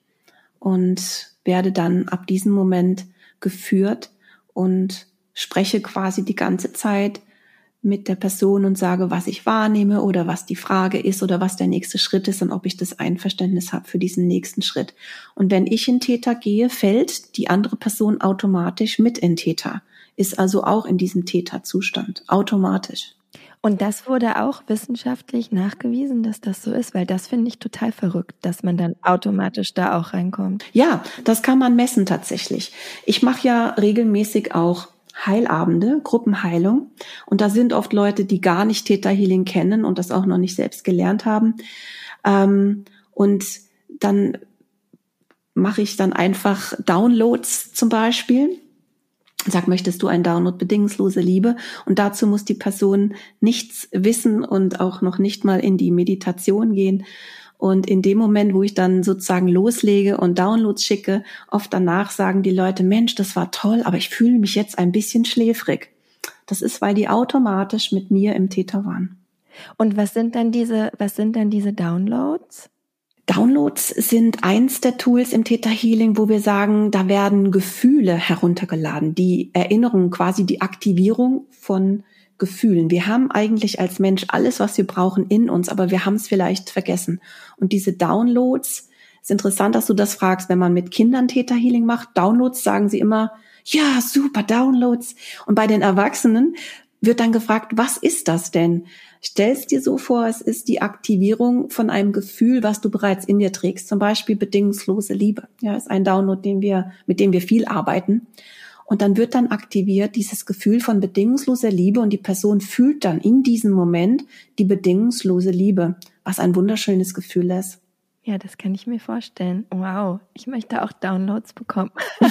und werde dann ab diesem Moment geführt und spreche quasi die ganze Zeit mit der Person und sage, was ich wahrnehme oder was die Frage ist oder was der nächste Schritt ist und ob ich das Einverständnis habe für diesen nächsten Schritt. Und wenn ich in Theta gehe, fällt die andere Person automatisch mit in Theta, ist also auch in diesem Theta-Zustand, automatisch. Und das wurde auch wissenschaftlich nachgewiesen, dass das so ist, weil das finde ich total verrückt, dass man dann automatisch da auch reinkommt. Ja, das kann man messen tatsächlich. Ich mache ja regelmäßig auch Heilabende, Gruppenheilung. Und da sind oft Leute, die gar nicht Theta Healing kennen und das auch noch nicht selbst gelernt haben. Und dann mache ich dann einfach Downloads zum Beispiel. Sag, möchtest du ein Download bedingungslose Liebe? Und dazu muss die Person nichts wissen und auch noch nicht mal in die Meditation gehen. Und in dem Moment, wo ich dann sozusagen loslege und Downloads schicke, oft danach sagen die Leute, Mensch, das war toll, aber ich fühle mich jetzt ein bisschen schläfrig. Das ist, weil die automatisch mit mir im Theta waren. Und was sind dann diese, was sind dann diese Downloads? Downloads sind eins der Tools im Theta Healing, wo wir sagen, da werden Gefühle heruntergeladen, die Erinnerung, quasi die Aktivierung von Gefühlen. Wir haben eigentlich als Mensch alles, was wir brauchen, in uns, aber wir haben es vielleicht vergessen. Und diese Downloads, ist interessant, dass du das fragst, wenn man mit Kindern Theta Healing macht. Downloads sagen sie immer, ja, super, Downloads. Und bei den Erwachsenen wird dann gefragt, was ist das denn? Stell's dir so vor, es ist die Aktivierung von einem Gefühl, was du bereits in dir trägst. Zum Beispiel bedingungslose Liebe. Ja, ist ein Download, den wir, mit dem wir viel arbeiten. Und dann wird dann aktiviert dieses Gefühl von bedingungsloser Liebe und die Person fühlt dann in diesem Moment die bedingungslose Liebe, was ein wunderschönes Gefühl ist. Ja, das kann ich mir vorstellen. Wow, ich möchte auch Downloads bekommen.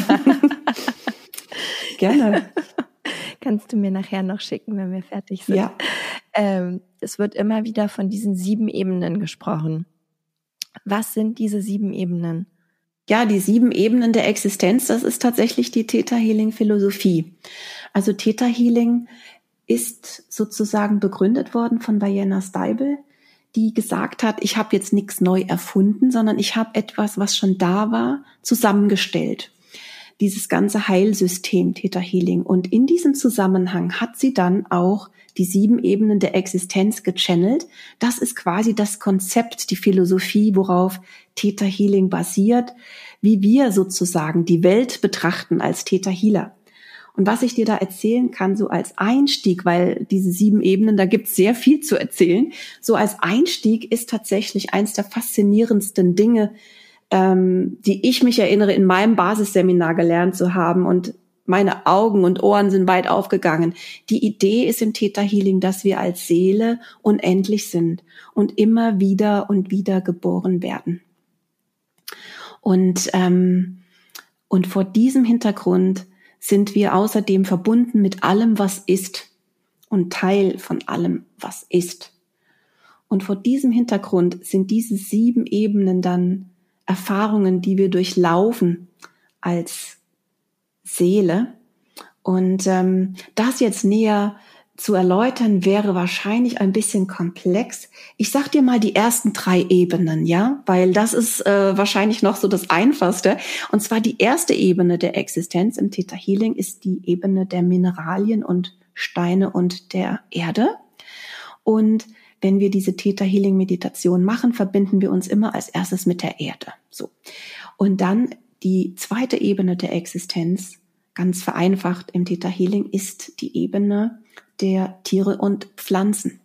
Gerne. Kannst du mir nachher noch schicken, wenn wir fertig sind. Ja. Ähm, es wird immer wieder von diesen sieben Ebenen gesprochen. Was sind diese sieben Ebenen? Ja, die sieben Ebenen der Existenz, das ist tatsächlich die Theta Healing Philosophie. Also Theta Healing ist sozusagen begründet worden von Diana Steibel, die gesagt hat, ich habe jetzt nichts neu erfunden, sondern ich habe etwas, was schon da war, zusammengestellt. Dieses ganze Heilsystem Theta Healing. Und in diesem Zusammenhang hat sie dann auch die sieben Ebenen der Existenz gechannelt. Das ist quasi das Konzept, die Philosophie, worauf Theta Healing basiert, wie wir sozusagen die Welt betrachten als Theta Healer. Und was ich dir da erzählen kann, so als Einstieg, weil diese sieben Ebenen, da gibt es sehr viel zu erzählen, so als Einstieg ist tatsächlich eins der faszinierendsten Dinge, ähm, die ich mich erinnere, in meinem Basisseminar gelernt zu haben, und meine Augen und Ohren sind weit aufgegangen. Die Idee ist im Theta Healing, dass wir als Seele unendlich sind und immer wieder und wieder geboren werden. Und, ähm, und vor diesem Hintergrund sind wir außerdem verbunden mit allem, was ist, und Teil von allem, was ist. Und vor diesem Hintergrund sind diese sieben Ebenen dann Erfahrungen, die wir durchlaufen als Seele. Und ähm, das jetzt näher zu erläutern, wäre wahrscheinlich ein bisschen komplex. Ich sag dir mal die ersten drei Ebenen, ja, weil das ist äh, wahrscheinlich noch so das Einfachste. Und zwar die erste Ebene der Existenz im Theta Healing ist die Ebene der Mineralien und Steine und der Erde. Und wenn wir diese Theta Healing Meditation machen, verbinden wir uns immer als erstes mit der Erde. So. Und dann die zweite Ebene der Existenz, ganz vereinfacht im Theta Healing, ist die Ebene der Tiere und Pflanzen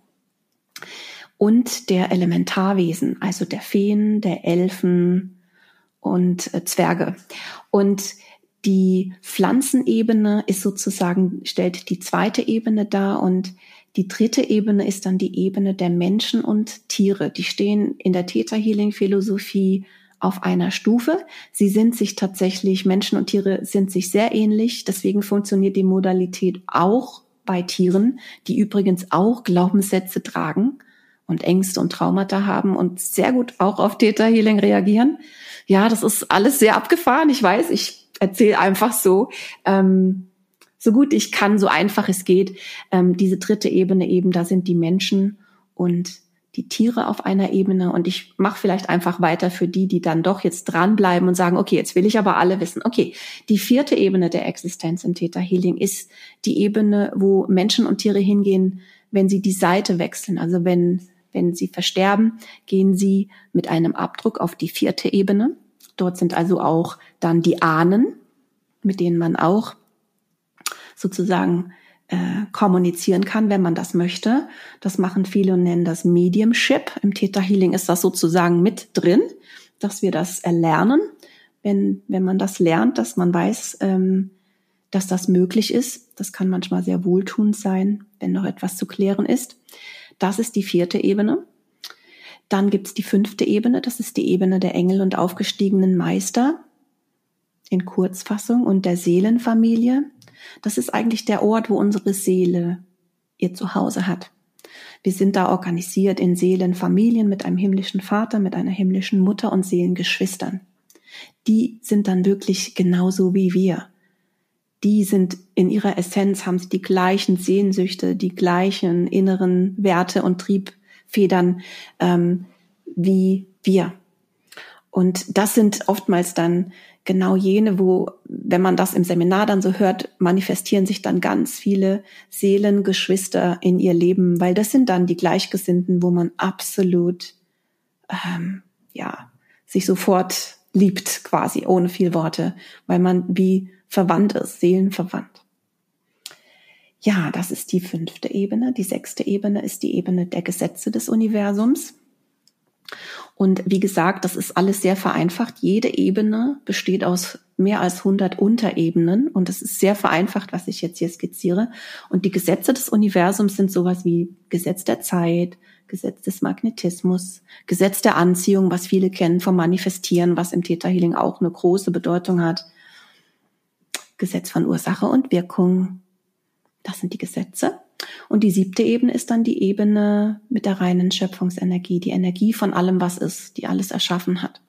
und der Elementarwesen, also der Feen, der Elfen und äh, Zwerge. Und die Pflanzenebene ist sozusagen, stellt die zweite Ebene dar, und die dritte Ebene ist dann die Ebene der Menschen und Tiere. Die stehen in der Theta Healing Philosophie auf einer Stufe. Sie sind sich tatsächlich, Menschen und Tiere sind sich sehr ähnlich. Deswegen funktioniert die Modalität auch bei Tieren, die übrigens auch Glaubenssätze tragen und Ängste und Traumata haben und sehr gut auch auf Theta Healing reagieren. Ja, das ist alles sehr abgefahren. Ich weiß, ich erzähle einfach so, ähm, so gut ich kann, so einfach es geht. Ähm, diese dritte Ebene eben, da sind die Menschen und die Tiere auf einer Ebene, und ich mache vielleicht einfach weiter für die, die dann doch jetzt dranbleiben und sagen, okay, jetzt will ich aber alle wissen. Okay, die vierte Ebene der Existenz im Theta Healing ist die Ebene, wo Menschen und Tiere hingehen, wenn sie die Seite wechseln. Also wenn, wenn sie versterben, gehen sie mit einem Abdruck auf die vierte Ebene. Dort sind also auch dann die Ahnen, mit denen man auch sozusagen äh, kommunizieren kann, wenn man das möchte. Das machen viele und nennen das Mediumship. Im Theta Healing ist das sozusagen mit drin, dass wir das erlernen. Wenn, wenn man das lernt, dass man weiß, ähm, dass das möglich ist. Das kann manchmal sehr wohltuend sein, wenn noch etwas zu klären ist. Das ist die vierte Ebene. Dann gibt's die fünfte Ebene. Das ist die Ebene der Engel und aufgestiegenen Meister in Kurzfassung und der Seelenfamilie. Das ist eigentlich der Ort, wo unsere Seele ihr Zuhause hat. Wir sind da organisiert in Seelenfamilien mit einem himmlischen Vater, mit einer himmlischen Mutter und Seelengeschwistern. Die sind dann wirklich genauso wie wir. Die sind in ihrer Essenz, haben sie die gleichen Sehnsüchte, die gleichen inneren Werte und Triebfedern ähm, wie wir. Und das sind oftmals dann genau jene, wo, wenn man das im Seminar dann so hört, manifestieren sich dann ganz viele Seelengeschwister in ihr Leben, weil das sind dann die Gleichgesinnten, wo man absolut ähm, ja sich sofort liebt, quasi ohne viel Worte, weil man wie verwandt ist, seelenverwandt. Ja, das ist die fünfte Ebene. Die sechste Ebene ist die Ebene der Gesetze des Universums. Und wie gesagt, das ist alles sehr vereinfacht. Jede Ebene besteht aus mehr als hundert Unterebenen und es ist sehr vereinfacht, was ich jetzt hier skizziere. Und die Gesetze des Universums sind sowas wie Gesetz der Zeit, Gesetz des Magnetismus, Gesetz der Anziehung, was viele kennen vom Manifestieren, was im Theta Healing auch eine große Bedeutung hat. Gesetz von Ursache und Wirkung. Das sind die Gesetze. Und die siebte Ebene ist dann die Ebene mit der reinen Schöpfungsenergie, die Energie von allem, was ist, die alles erschaffen hat.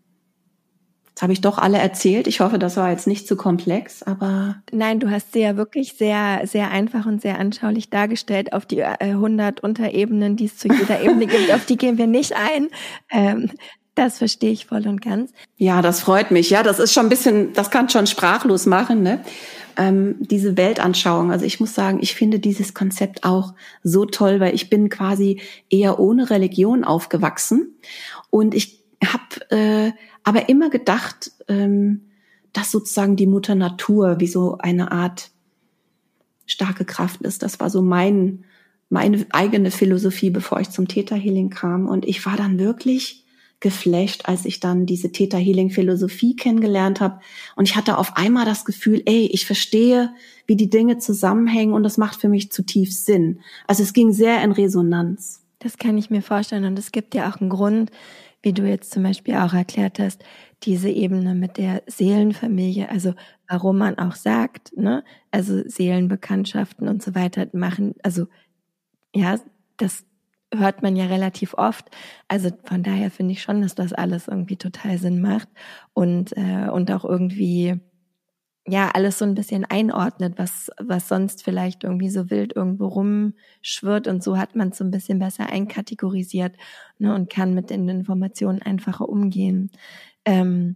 Jetzt habe ich doch alle erzählt. Ich hoffe, das war jetzt nicht zu komplex, aber... Nein, du hast sie ja wirklich sehr, sehr einfach und sehr anschaulich dargestellt auf die äh, hundert Unterebenen, die es zu jeder Ebene gibt. Auf die gehen wir nicht ein. Ähm, das verstehe ich voll und ganz. Ja, das freut mich. Ja, das ist schon ein bisschen, das kann schon sprachlos machen, ne? Ähm, diese Weltanschauung. Also ich muss sagen, ich finde dieses Konzept auch so toll, weil ich bin quasi eher ohne Religion aufgewachsen und ich habe äh, aber immer gedacht, ähm, dass sozusagen die Mutter Natur wie so eine Art starke Kraft ist. Das war so mein meine eigene Philosophie, bevor ich zum Theta Healing kam. Und ich war dann wirklich geflasht, als ich dann diese Theta Healing Philosophie kennengelernt habe. Und ich hatte auf einmal das Gefühl, ey, ich verstehe, wie die Dinge zusammenhängen und das macht für mich zutiefst Sinn. Also es ging sehr in Resonanz. Das kann ich mir vorstellen und es gibt ja auch einen Grund, wie du jetzt zum Beispiel auch erklärt hast, diese Ebene mit der Seelenfamilie, also warum man auch sagt, ne, also Seelenbekanntschaften und so weiter machen, also ja, das hört man ja relativ oft. Also von daher finde ich schon, dass das alles irgendwie total Sinn macht und äh, und auch irgendwie ja alles so ein bisschen einordnet, was was sonst vielleicht irgendwie so wild irgendwo rumschwirrt und so hat man es so ein bisschen besser einkategorisiert, ne, und kann mit den Informationen einfacher umgehen. Ähm,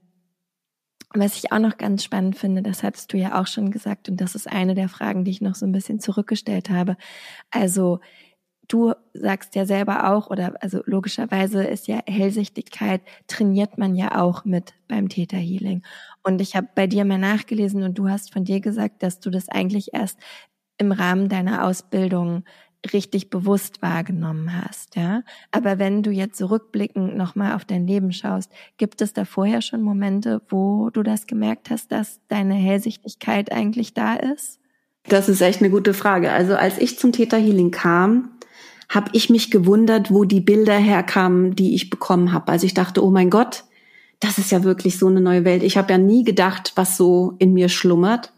was ich auch noch ganz spannend finde, das hattest du ja auch schon gesagt und das ist eine der Fragen, die ich noch so ein bisschen zurückgestellt habe. Also du sagst ja selber auch, oder also logischerweise ist ja Hellsichtigkeit, trainiert man ja auch mit beim Theta Healing. Und ich habe bei dir mal nachgelesen und du hast von dir gesagt, dass du das eigentlich erst im Rahmen deiner Ausbildung richtig bewusst wahrgenommen hast, ja. Aber wenn du jetzt zurückblickend nochmal auf dein Leben schaust, gibt es da vorher schon Momente, wo du das gemerkt hast, dass deine Hellsichtigkeit eigentlich da ist? Das ist echt eine gute Frage. Also als ich zum Theta Healing kam, habe ich mich gewundert, wo die Bilder herkamen, die ich bekommen habe. Also ich dachte, oh mein Gott, das ist ja wirklich so eine neue Welt. Ich habe ja nie gedacht, was so in mir schlummert.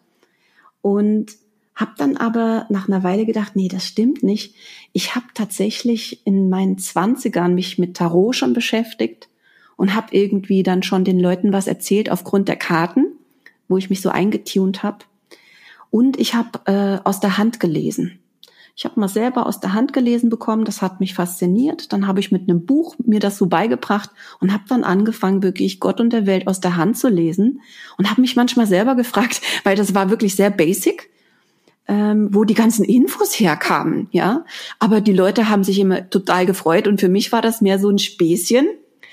Und habe dann aber nach einer Weile gedacht, nee, das stimmt nicht. Ich habe tatsächlich in meinen Zwanzigern mich mit Tarot schon beschäftigt und habe irgendwie dann schon den Leuten was erzählt aufgrund der Karten, wo ich mich so eingetunt habe. Und ich habe äh, aus der Hand gelesen. Ich habe mal selber aus der Hand gelesen bekommen, das hat mich fasziniert. Dann habe ich mit einem Buch mir das so beigebracht und habe dann angefangen, wirklich Gott und der Welt aus der Hand zu lesen und habe mich manchmal selber gefragt, weil das war wirklich sehr basic, ähm, wo die ganzen Infos herkamen, ja. Aber die Leute haben sich immer total gefreut und für mich war das mehr so ein Späßchen.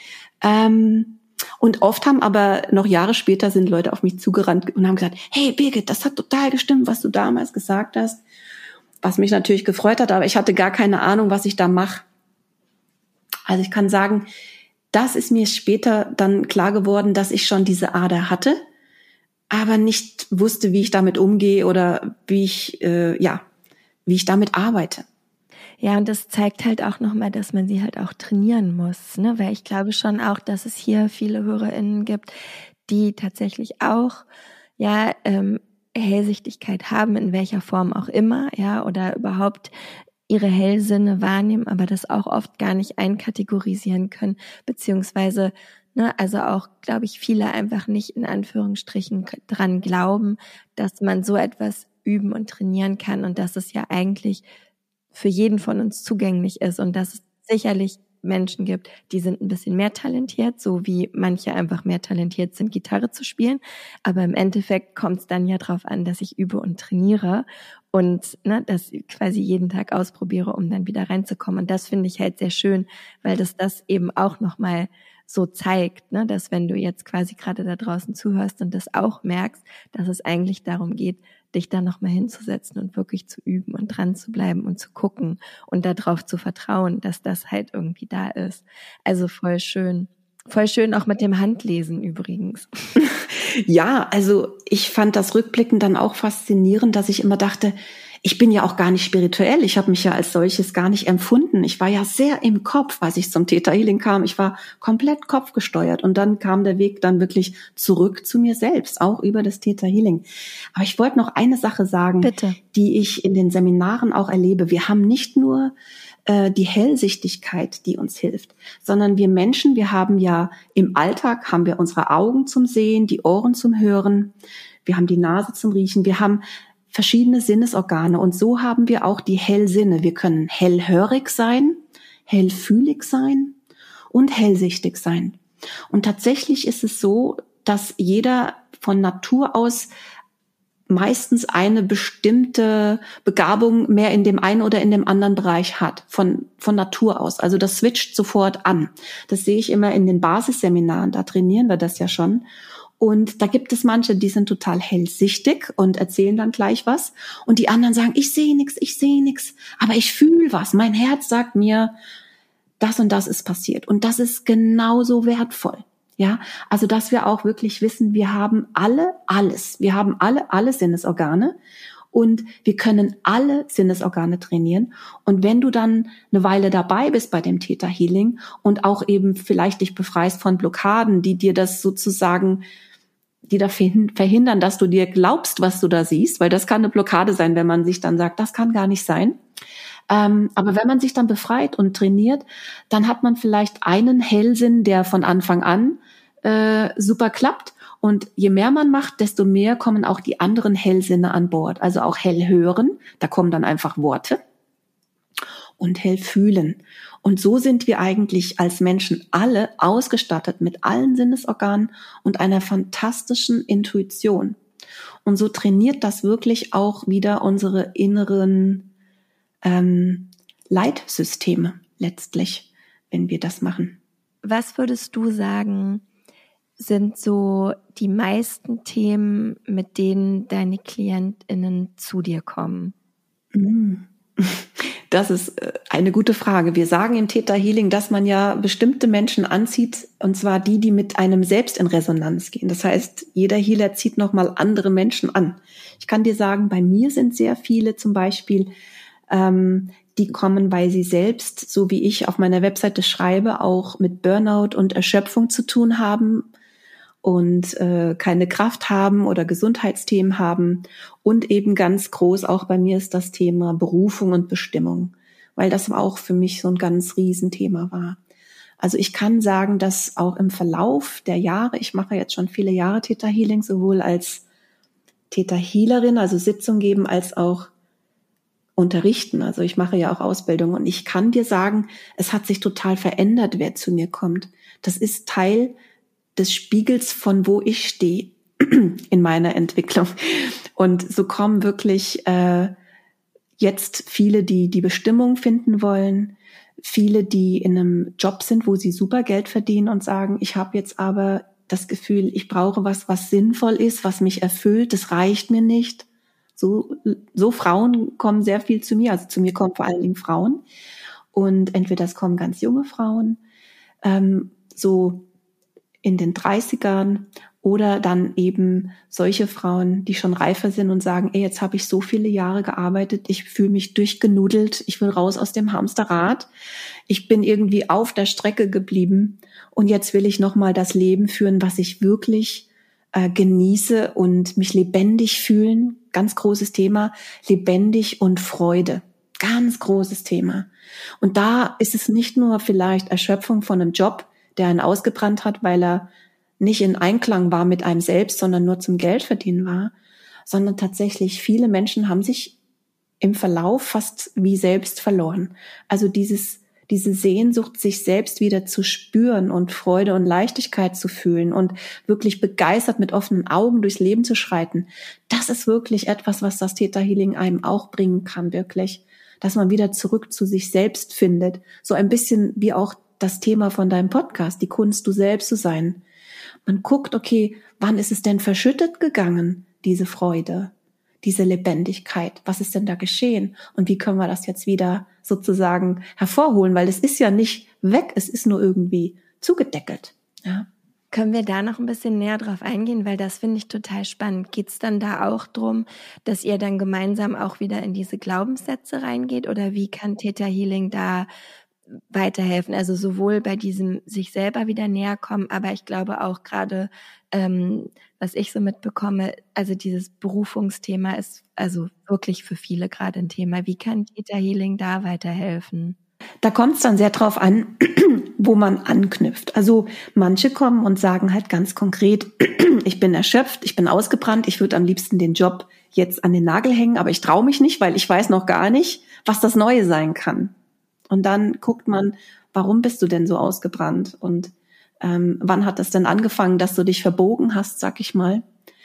Ähm, und oft haben aber noch Jahre später sind Leute auf mich zugerannt und haben gesagt, hey Birgit, das hat total gestimmt, was du damals gesagt hast. Was mich natürlich gefreut hat, aber ich hatte gar keine Ahnung, was ich da mache. Also ich kann sagen, das ist mir später dann klar geworden, dass ich schon diese Ader hatte, aber nicht wusste, wie ich damit umgehe oder wie ich äh, ja, wie ich damit arbeite. Ja, und das zeigt halt auch nochmal, dass man sie halt auch trainieren muss, ne? Weil ich glaube schon auch, dass es hier viele HörerInnen gibt, die tatsächlich auch ja ähm, Hellsichtigkeit haben, in welcher Form auch immer, ja, oder überhaupt ihre Hellsinne wahrnehmen, aber das auch oft gar nicht einkategorisieren können, beziehungsweise, ne, also auch, glaube ich, viele einfach nicht in Anführungsstrichen dran glauben, dass man so etwas üben und trainieren kann und dass es ja eigentlich für jeden von uns zugänglich ist und dass es sicherlich Menschen gibt, die sind ein bisschen mehr talentiert, so wie manche einfach mehr talentiert sind, Gitarre zu spielen. Aber im Endeffekt kommt es dann ja drauf an, dass ich übe und trainiere und ne, das quasi jeden Tag ausprobiere, um dann wieder reinzukommen. Und das finde ich halt sehr schön, weil das das eben auch nochmal so zeigt, ne, dass wenn du jetzt quasi gerade da draußen zuhörst und das auch merkst, dass es eigentlich darum geht, dich da nochmal hinzusetzen und wirklich zu üben und dran zu bleiben und zu gucken und darauf zu vertrauen, dass das halt irgendwie da ist. Also voll schön. Voll schön auch mit dem Handlesen übrigens. Ja, also ich fand das rückblickend dann auch faszinierend, dass ich immer dachte, ich bin ja auch gar nicht spirituell. Ich habe mich ja als solches gar nicht empfunden. Ich war ja sehr im Kopf, als ich zum Theta Healing kam. Ich war komplett kopfgesteuert. Und dann kam der Weg dann wirklich zurück zu mir selbst, auch über das Theta Healing. Aber ich wollte noch eine Sache sagen, Bitte. Die ich in den Seminaren auch erlebe. Wir haben nicht nur äh, die Hellsichtigkeit, die uns hilft, sondern wir Menschen, wir haben ja im Alltag, haben wir unsere Augen zum Sehen, die Ohren zum Hören, wir haben die Nase zum Riechen, wir haben verschiedene Sinnesorgane und so haben wir auch die Hellsinne. Wir können hellhörig sein, hellfühlig sein und hellsichtig sein. Und tatsächlich ist es so, dass jeder von Natur aus meistens eine bestimmte Begabung mehr in dem einen oder in dem anderen Bereich hat, von, von Natur aus. Also das switcht sofort an. Das sehe ich immer in den Basisseminaren, da trainieren wir das ja schon. Und da gibt es manche, die sind total hellsichtig und erzählen dann gleich was. Und die anderen sagen, ich sehe nichts, ich sehe nichts, aber ich fühle was. Mein Herz sagt mir, das und das ist passiert. Und das ist genauso wertvoll. Ja, also dass wir auch wirklich wissen, wir haben alle alles. Wir haben alle, alle Sinnesorgane. Und wir können alle Sinnesorgane trainieren. Und wenn du dann eine Weile dabei bist bei dem Theta Healing und auch eben vielleicht dich befreist von Blockaden, die dir das sozusagen, die da verhindern, dass du dir glaubst, was du da siehst, weil das kann eine Blockade sein, wenn man sich dann sagt, das kann gar nicht sein. Ähm, aber wenn man sich dann befreit und trainiert, dann hat man vielleicht einen Hellsinn, der von Anfang an äh, super klappt. Und je mehr man macht, desto mehr kommen auch die anderen Hellsinne an Bord. Also auch Hellhören, da kommen dann einfach Worte. Und Hellfühlen. Und so sind wir eigentlich als Menschen alle ausgestattet mit allen Sinnesorganen und einer fantastischen Intuition. Und so trainiert das wirklich auch wieder unsere inneren ähm, Leitsysteme letztlich, wenn wir das machen. Was würdest du sagen, sind so die meisten Themen, mit denen deine KlientInnen zu dir kommen? Das ist eine gute Frage. Wir sagen im Theta Healing, dass man ja bestimmte Menschen anzieht, und zwar die, die mit einem selbst in Resonanz gehen. Das heißt, jeder Healer zieht nochmal andere Menschen an. Ich kann dir sagen, bei mir sind sehr viele zum Beispiel, ähm, die kommen, weil sie selbst, so wie ich auf meiner Webseite schreibe, auch mit Burnout und Erschöpfung zu tun haben und äh, keine Kraft haben oder Gesundheitsthemen haben. Und eben ganz groß auch bei mir ist das Thema Berufung und Bestimmung, weil das auch für mich so ein ganz Riesenthema war. Also ich kann sagen, dass auch im Verlauf der Jahre, ich mache jetzt schon viele Jahre Theta Healing, sowohl als Theta Healerin, also Sitzung geben, als auch unterrichten. Also ich mache ja auch Ausbildung und ich kann dir sagen, es hat sich total verändert, wer zu mir kommt. Das ist Teil des Spiegels, von wo ich stehe in meiner Entwicklung. Und so kommen wirklich äh, jetzt viele, die die Bestimmung finden wollen, viele, die in einem Job sind, wo sie super Geld verdienen und sagen, ich habe jetzt aber das Gefühl, ich brauche was, was sinnvoll ist, was mich erfüllt, das reicht mir nicht. So, so Frauen kommen sehr viel zu mir, also zu mir kommen vor allen Dingen Frauen. Und entweder es kommen ganz junge Frauen, ähm, so in den dreißigern, oder dann eben solche Frauen, die schon reifer sind und sagen, ey, jetzt habe ich so viele Jahre gearbeitet, ich fühle mich durchgenudelt, ich will raus aus dem Hamsterrad, ich bin irgendwie auf der Strecke geblieben und jetzt will ich nochmal das Leben führen, was ich wirklich äh, genieße und mich lebendig fühlen, ganz großes Thema, lebendig und Freude. Ganz großes Thema. Und da ist es nicht nur vielleicht Erschöpfung von einem Job, der einen ausgebrannt hat, weil er nicht in Einklang war mit einem selbst, sondern nur zum Geldverdienen war, sondern tatsächlich viele Menschen haben sich im Verlauf fast wie selbst verloren. Also dieses, diese Sehnsucht, sich selbst wieder zu spüren und Freude und Leichtigkeit zu fühlen und wirklich begeistert mit offenen Augen durchs Leben zu schreiten, das ist wirklich etwas, was das Theta Healing einem auch bringen kann, wirklich. Dass man wieder zurück zu sich selbst findet. So ein bisschen wie auch das Thema von deinem Podcast, die Kunst, du selbst zu sein. Man guckt, okay, wann ist es denn verschüttet gegangen, diese Freude, diese Lebendigkeit? Was ist denn da geschehen? Und wie können wir das jetzt wieder sozusagen hervorholen? Weil es ist ja nicht weg, es ist nur irgendwie zugedeckelt. Ja. Können wir da noch ein bisschen näher drauf eingehen, weil das finde ich total spannend. Geht es dann da auch drum, dass ihr dann gemeinsam auch wieder in diese Glaubenssätze reingeht oder wie kann Theta Healing da weiterhelfen? Also sowohl bei diesem sich selber wieder näher kommen, aber ich glaube auch gerade, ähm, was ich so mitbekomme, also dieses Berufungsthema ist also wirklich für viele gerade ein Thema. Wie kann Theta Healing da weiterhelfen? Da kommt es dann sehr drauf an, wo man anknüpft. Also manche kommen und sagen halt ganz konkret, ich bin erschöpft, ich bin ausgebrannt, ich würde am liebsten den Job jetzt an den Nagel hängen, aber ich traue mich nicht, weil ich weiß noch gar nicht, was das Neue sein kann. Und dann guckt man, warum bist du denn so ausgebrannt? Und ähm, wann hat das denn angefangen, dass du dich verbogen hast, sag ich mal.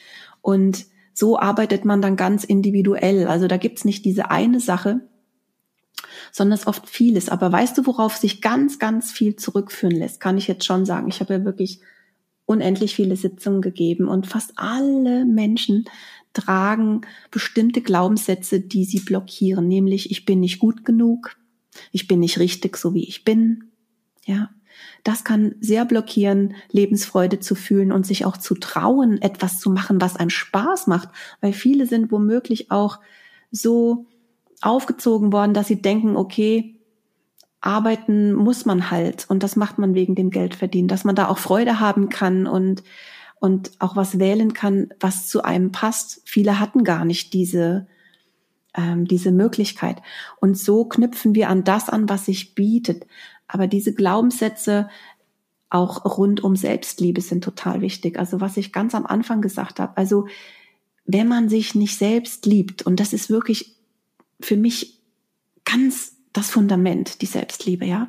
Und so arbeitet man dann ganz individuell. Also da gibt's nicht diese eine Sache, sondern es ist oft vieles. Aber weißt du, worauf sich ganz, ganz viel zurückführen lässt? Kann ich jetzt schon sagen. Ich habe ja wirklich unendlich viele Sitzungen gegeben und fast alle Menschen tragen bestimmte Glaubenssätze, die sie blockieren. Nämlich, ich bin nicht gut genug, ich bin nicht richtig, so wie ich bin. Ja, das kann sehr blockieren, Lebensfreude zu fühlen und sich auch zu trauen, etwas zu machen, was einem Spaß macht. Weil viele sind womöglich auch so aufgezogen worden, dass sie denken, okay, arbeiten muss man halt und das macht man wegen dem Geldverdienen, dass man da auch Freude haben kann und und auch was wählen kann, was zu einem passt. Viele hatten gar nicht diese ähm, diese Möglichkeit und so knüpfen wir an das an, was sich bietet. Aber diese Glaubenssätze auch rund um Selbstliebe sind total wichtig. Also was ich ganz am Anfang gesagt habe, also wenn man sich nicht selbst liebt, und das ist wirklich für mich ganz das Fundament, die Selbstliebe, ja.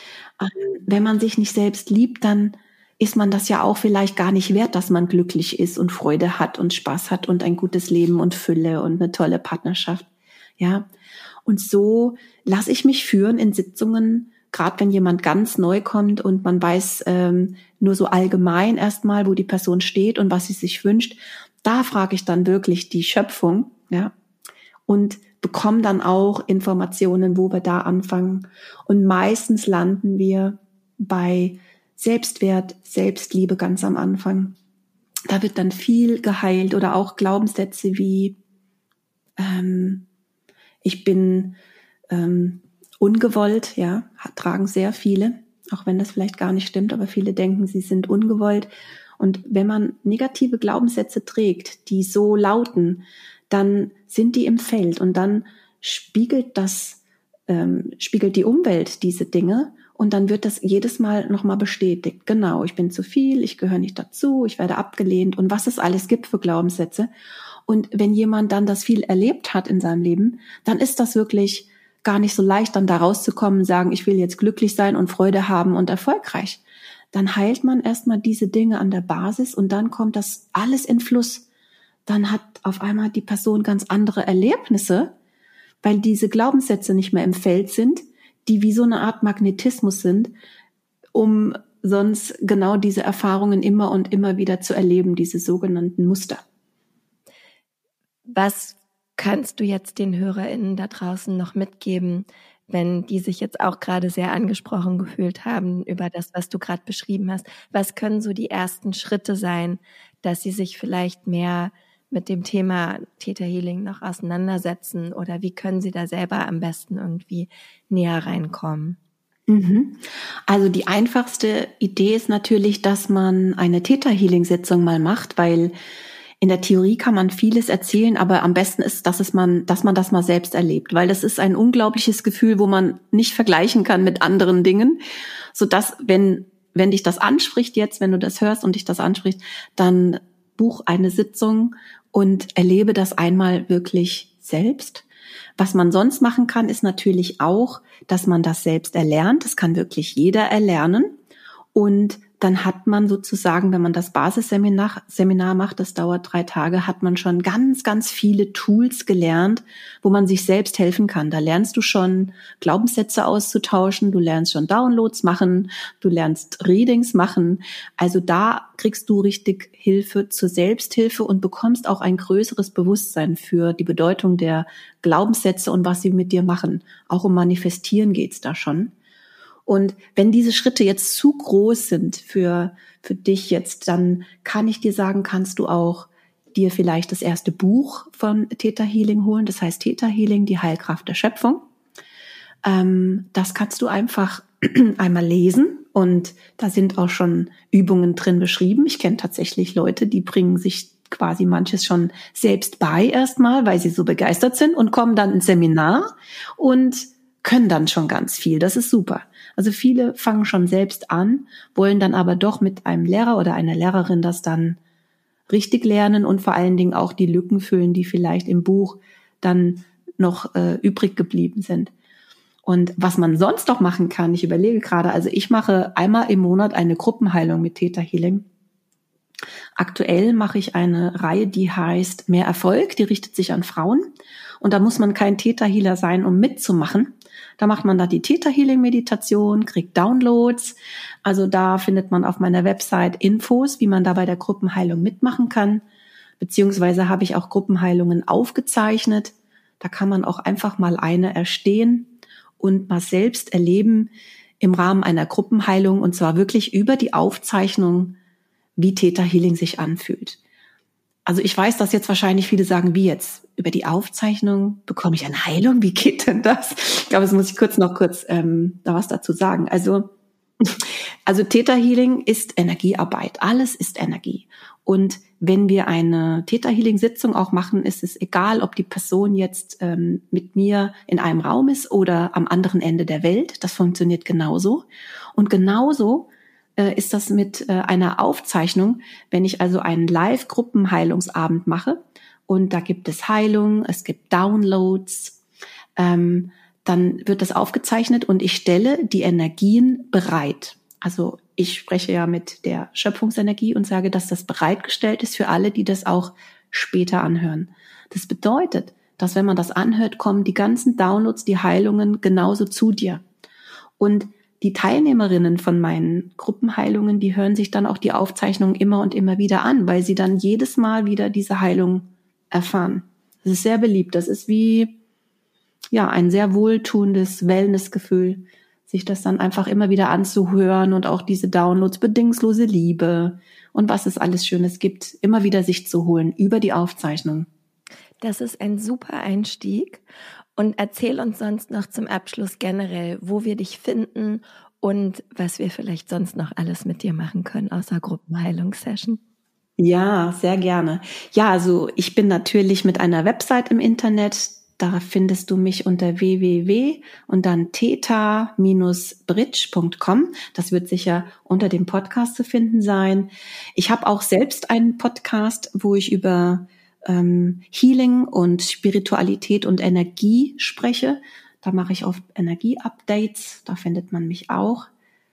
Wenn man sich nicht selbst liebt, dann ist man das ja auch vielleicht gar nicht wert, dass man glücklich ist und Freude hat und Spaß hat und ein gutes Leben und Fülle und eine tolle Partnerschaft, ja. Und so lasse ich mich führen in Sitzungen, gerade wenn jemand ganz neu kommt und man weiß ähm, nur so allgemein erstmal, wo die Person steht und was sie sich wünscht. Da frage ich dann wirklich die Schöpfung, ja, und bekommen dann auch Informationen, wo wir da anfangen. Und meistens landen wir bei Selbstwert, Selbstliebe ganz am Anfang. Da wird dann viel geheilt oder auch Glaubenssätze wie ähm, ich bin ähm, ungewollt, ja, tragen sehr viele, auch wenn das vielleicht gar nicht stimmt, aber viele denken, sie sind ungewollt. Und wenn man negative Glaubenssätze trägt, die so lauten, dann sind die im Feld und dann spiegelt das, ähm, spiegelt die Umwelt diese Dinge und dann wird das jedes Mal nochmal bestätigt. Genau, ich bin zu viel, ich gehöre nicht dazu, ich werde abgelehnt und was es alles gibt für Glaubenssätze. Und wenn jemand dann das viel erlebt hat in seinem Leben, dann ist das wirklich gar nicht so leicht, dann da rauszukommen und sagen, ich will jetzt glücklich sein und Freude haben und erfolgreich. Dann heilt man erstmal diese Dinge an der Basis und dann kommt das alles in Fluss. Dann hat auf einmal die Person ganz andere Erlebnisse, weil diese Glaubenssätze nicht mehr im Feld sind, die wie so eine Art Magnetismus sind, um sonst genau diese Erfahrungen immer und immer wieder zu erleben, diese sogenannten Muster. Was kannst du jetzt den HörerInnen da draußen noch mitgeben, wenn die sich jetzt auch gerade sehr angesprochen gefühlt haben über das, was du gerade beschrieben hast? Was können so die ersten Schritte sein, dass sie sich vielleicht mehr mit dem Thema Theta Healing noch auseinandersetzen oder wie können sie da selber am besten irgendwie näher reinkommen? Also die einfachste Idee ist natürlich, dass man eine Theta Healing Sitzung mal macht, weil In der Theorie kann man vieles erzählen, aber am besten ist, dass es man, dass man das mal selbst erlebt, weil das ist ein unglaubliches Gefühl, wo man nicht vergleichen kann mit anderen Dingen, so dass, wenn, wenn dich das anspricht jetzt, wenn du das hörst und dich das anspricht, dann buch eine Sitzung und erlebe das einmal wirklich selbst. Was man sonst machen kann, ist natürlich auch, dass man das selbst erlernt. Das kann wirklich jeder erlernen. Und dann hat man sozusagen, wenn man das Basisseminar Seminar macht, das dauert drei Tage, hat man schon ganz, ganz viele Tools gelernt, wo man sich selbst helfen kann. Da lernst du schon Glaubenssätze auszutauschen, du lernst schon Downloads machen, du lernst Readings machen. Also da kriegst du richtig Hilfe zur Selbsthilfe und bekommst auch ein größeres Bewusstsein für die Bedeutung der Glaubenssätze und was sie mit dir machen. Auch um Manifestieren geht's da schon. Und wenn diese Schritte jetzt zu groß sind für, für dich jetzt, dann kann ich dir sagen, kannst du auch dir vielleicht das erste Buch von Theta Healing holen. Das heißt Theta Healing, die Heilkraft der Schöpfung. Ähm, das kannst du einfach einmal lesen und da sind auch schon Übungen drin beschrieben. Ich kenne tatsächlich Leute, die bringen sich quasi manches schon selbst bei erstmal, weil sie so begeistert sind und kommen dann ins Seminar und können dann schon ganz viel. Das ist super. Also viele fangen schon selbst an, wollen dann aber doch mit einem Lehrer oder einer Lehrerin das dann richtig lernen und vor allen Dingen auch die Lücken füllen, die vielleicht im Buch dann noch äh, übrig geblieben sind. Und was man sonst noch machen kann, ich überlege gerade, also ich mache einmal im Monat eine Gruppenheilung mit Theta Healing. Aktuell mache ich eine Reihe, die heißt Mehr Erfolg, die richtet sich an Frauen. Und da muss man kein Theta Healer sein, um mitzumachen. Da macht man da die Theta Healing Meditation, kriegt Downloads. Also da findet man auf meiner Website Infos, wie man da bei der Gruppenheilung mitmachen kann. Beziehungsweise habe ich auch Gruppenheilungen aufgezeichnet. Da kann man auch einfach mal eine erstehen und mal selbst erleben im Rahmen einer Gruppenheilung und zwar wirklich über die Aufzeichnung, wie Theta Healing sich anfühlt. Also ich weiß, dass jetzt wahrscheinlich viele sagen, wie jetzt? Über die Aufzeichnung bekomme ich eine Heilung? Wie geht denn das? Ich glaube, das muss ich kurz noch kurz ähm, da was dazu sagen. Also, also Theta Healing ist Energiearbeit. Alles ist Energie. Und wenn wir eine Theta Healing Sitzung auch machen, ist es egal, ob die Person jetzt ähm, mit mir in einem Raum ist oder am anderen Ende der Welt. Das funktioniert genauso. Und genauso ist das mit einer Aufzeichnung, wenn ich also einen Live-Gruppenheilungsabend mache und da gibt es Heilung, es gibt Downloads, ähm, dann wird das aufgezeichnet und ich stelle die Energien bereit. Also ich spreche ja mit der Schöpfungsenergie und sage, dass das bereitgestellt ist für alle, die das auch später anhören. Das bedeutet, dass wenn man das anhört, kommen die ganzen Downloads, die Heilungen genauso zu dir. Und die Teilnehmerinnen von meinen Gruppenheilungen, die hören sich dann auch die Aufzeichnungen immer und immer wieder an, weil sie dann jedes Mal wieder diese Heilung erfahren. Das ist sehr beliebt. Das ist wie, ja, ein sehr wohltuendes Wellnessgefühl, sich das dann einfach immer wieder anzuhören und auch diese Downloads, bedingungslose Liebe und was es alles Schönes gibt, immer wieder sich zu holen über die Aufzeichnung. Das ist ein super Einstieg. Und erzähl uns sonst noch zum Abschluss generell, wo wir dich finden und was wir vielleicht sonst noch alles mit dir machen können, außer Gruppenheilungssession. Ja, sehr gerne. Ja, also ich bin natürlich mit einer Website im Internet. Da findest du mich unter w w w und dann theta Bindestrich bridge Punkt com. Das wird sicher unter dem Podcast zu finden sein. Ich habe auch selbst einen Podcast, wo ich über Healing und Spiritualität und Energie spreche. Da mache ich oft Energie-Updates, da findet man mich auch.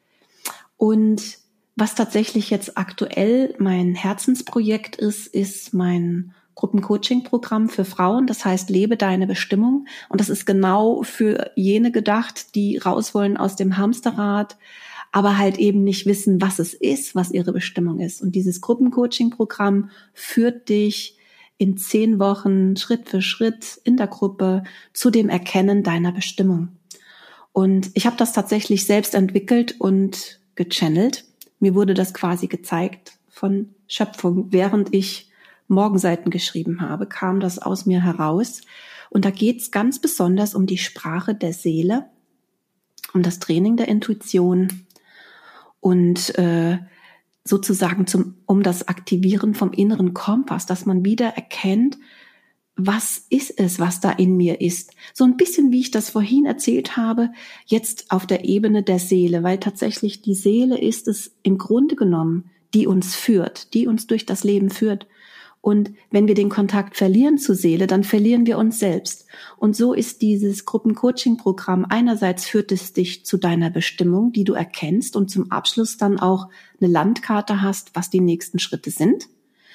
Und was tatsächlich jetzt aktuell mein Herzensprojekt ist, ist mein Gruppencoaching-Programm für Frauen. Das heißt, lebe deine Bestimmung. Und das ist genau für jene gedacht, die raus wollen aus dem Hamsterrad, aber halt eben nicht wissen, was es ist, was ihre Bestimmung ist. Und dieses Gruppencoaching-Programm führt dich in zehn Wochen Schritt für Schritt in der Gruppe zu dem Erkennen deiner Bestimmung. Und ich habe das tatsächlich selbst entwickelt und gechannelt. Mir wurde das quasi gezeigt von Schöpfung. Während ich Morgenseiten geschrieben habe, kam das aus mir heraus. Und da geht es ganz besonders um die Sprache der Seele, um das Training der Intuition. Und äh, sozusagen zum, um das Aktivieren vom inneren Kompass, dass man wieder erkennt, was ist es, was da in mir ist. So ein bisschen, wie ich das vorhin erzählt habe, jetzt auf der Ebene der Seele, weil tatsächlich die Seele ist es im Grunde genommen, die uns führt, die uns durch das Leben führt. Und wenn wir den Kontakt verlieren zur Seele, dann verlieren wir uns selbst. Und so ist dieses Gruppencoaching-Programm, einerseits führt es dich zu deiner Bestimmung, die du erkennst und zum Abschluss dann auch eine Landkarte hast, was die nächsten Schritte sind.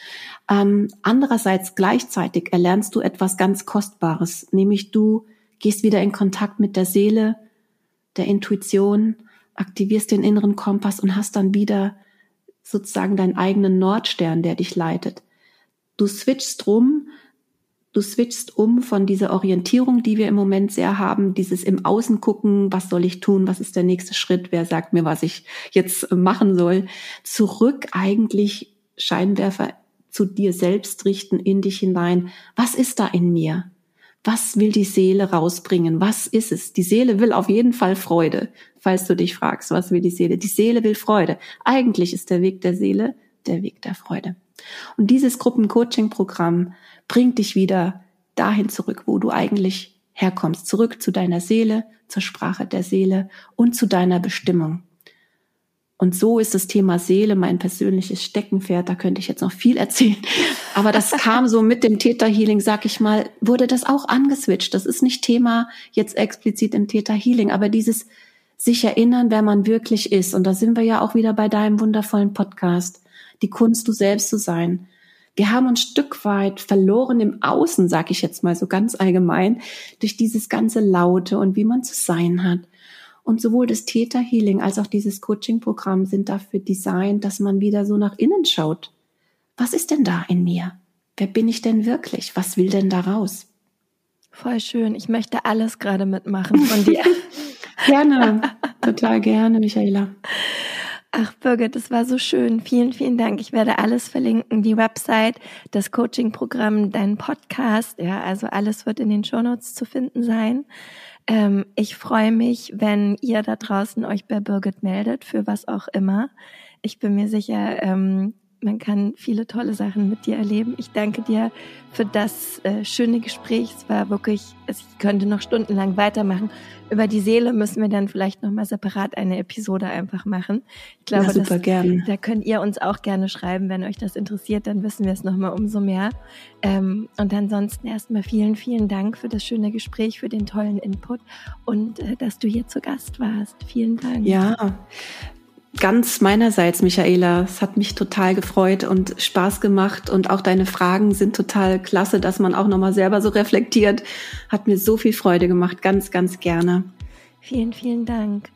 Ähm, andererseits gleichzeitig erlernst du etwas ganz Kostbares, nämlich du gehst wieder in Kontakt mit der Seele, der Intuition, aktivierst den inneren Kompass und hast dann wieder sozusagen deinen eigenen Nordstern, der dich leitet. Du switchst rum, du switchst um von dieser Orientierung, die wir im Moment sehr haben, dieses im Außen gucken, was soll ich tun, was ist der nächste Schritt, wer sagt mir, was ich jetzt machen soll, zurück eigentlich Scheinwerfer zu dir selbst richten, in dich hinein. Was ist da in mir? Was will die Seele rausbringen? Was ist es? Die Seele will auf jeden Fall Freude, falls du dich fragst, was will die Seele? Die Seele will Freude. Eigentlich ist der Weg der Seele der Weg der Freude. Und dieses Gruppencoaching-Programm bringt dich wieder dahin zurück, wo du eigentlich herkommst. Zurück zu deiner Seele, zur Sprache der Seele und zu deiner Bestimmung. Und so ist das Thema Seele mein persönliches Steckenpferd. Da könnte ich jetzt noch viel erzählen. Aber das kam so mit dem Theta Healing, sag ich mal, wurde das auch angeswitcht. Das ist nicht Thema jetzt explizit im Theta Healing, aber dieses sich erinnern, wer man wirklich ist. Und da sind wir ja auch wieder bei deinem wundervollen Podcast. Die Kunst, du selbst zu sein. Wir haben uns ein Stück weit verloren im Außen, sag ich jetzt mal so ganz allgemein, durch dieses ganze Laute und wie man zu sein hat. Und sowohl das Theta Healing als auch dieses Coaching-Programm sind dafür designt, dass man wieder so nach innen schaut. Was ist denn da in mir? Wer bin ich denn wirklich? Was will denn da raus? Voll schön. Ich möchte alles gerade mitmachen von dir. Gerne, total gerne, Michaela. Ach, Birgit, das war so schön. Vielen, vielen Dank. Ich werde alles verlinken, die Website, das Coaching-Programm, deinen Podcast. Ja, also alles wird in den Shownotes zu finden sein. Ähm, ich freue mich, wenn ihr da draußen euch bei Birgit meldet, für was auch immer. Ich bin mir sicher, ähm, man kann viele tolle Sachen mit dir erleben. Ich danke dir für das äh, schöne Gespräch. Es war wirklich, ich könnte noch stundenlang weitermachen. Über die Seele müssen wir dann vielleicht nochmal separat eine Episode einfach machen. Ich glaube, ja, super, das, gerne. Da könnt ihr uns auch gerne schreiben, wenn euch das interessiert, dann wissen wir es nochmal umso mehr. Ähm, und ansonsten erstmal vielen, vielen Dank für das schöne Gespräch, für den tollen Input und äh, dass du hier zu Gast warst. Vielen Dank. Ja, ganz meinerseits, Michaela. Es hat mich total gefreut und Spaß gemacht und auch deine Fragen sind total klasse, dass man auch nochmal selber so reflektiert. Hat mir so viel Freude gemacht. Ganz, ganz gerne. Vielen, vielen Dank.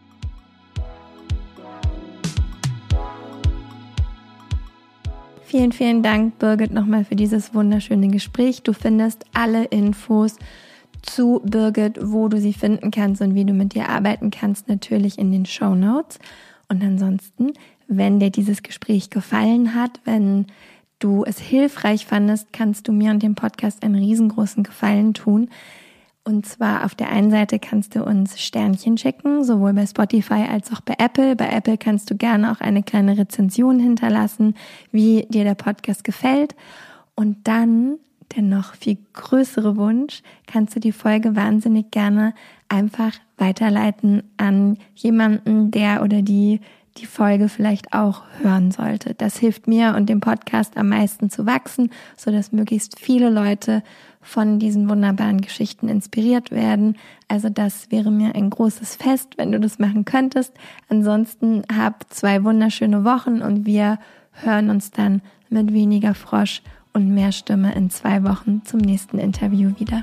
Vielen, vielen Dank, Birgit, nochmal für dieses wunderschöne Gespräch. Du findest alle Infos zu Birgit, wo du sie finden kannst und wie du mit ihr arbeiten kannst, natürlich in den Shownotes. Und ansonsten, wenn dir dieses Gespräch gefallen hat, wenn du es hilfreich fandest, kannst du mir und dem Podcast einen riesengroßen Gefallen tun. Und zwar auf der einen Seite kannst du uns Sternchen schicken, sowohl bei Spotify als auch bei Apple. Bei Apple kannst du gerne auch eine kleine Rezension hinterlassen, wie dir der Podcast gefällt. Und dann, der noch viel größere Wunsch, kannst du die Folge wahnsinnig gerne einfach weiterleiten an jemanden, der oder die die Folge vielleicht auch hören sollte. Das hilft mir und dem Podcast am meisten zu wachsen, sodass möglichst viele Leute von diesen wunderbaren Geschichten inspiriert werden. Also das wäre mir ein großes Fest, wenn du das machen könntest. Ansonsten hab zwei wunderschöne Wochen und wir hören uns dann mit weniger Frosch und mehr Stimme in zwei Wochen zum nächsten Interview wieder.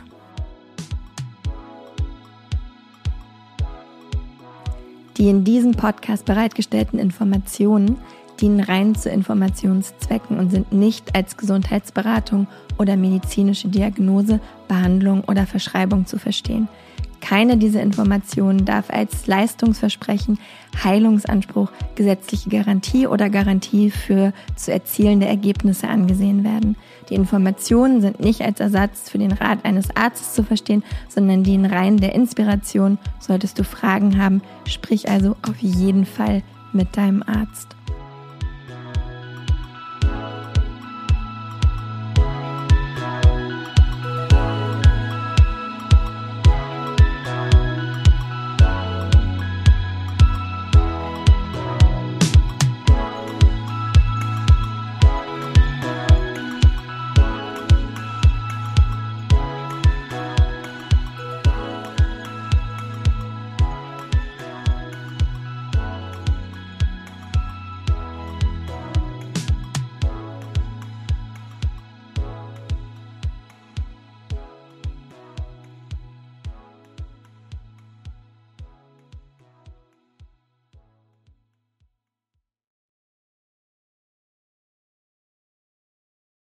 Die in diesem Podcast bereitgestellten Informationen dienen rein zu Informationszwecken und sind nicht als Gesundheitsberatung oder medizinische Diagnose, Behandlung oder Verschreibung zu verstehen. Keine dieser Informationen darf als Leistungsversprechen, Heilungsanspruch, gesetzliche Garantie oder Garantie für zu erzielende Ergebnisse angesehen werden. Die Informationen sind nicht als Ersatz für den Rat eines Arztes zu verstehen, sondern dienen rein der Inspiration. Solltest du Fragen haben, sprich also auf jeden Fall mit deinem Arzt.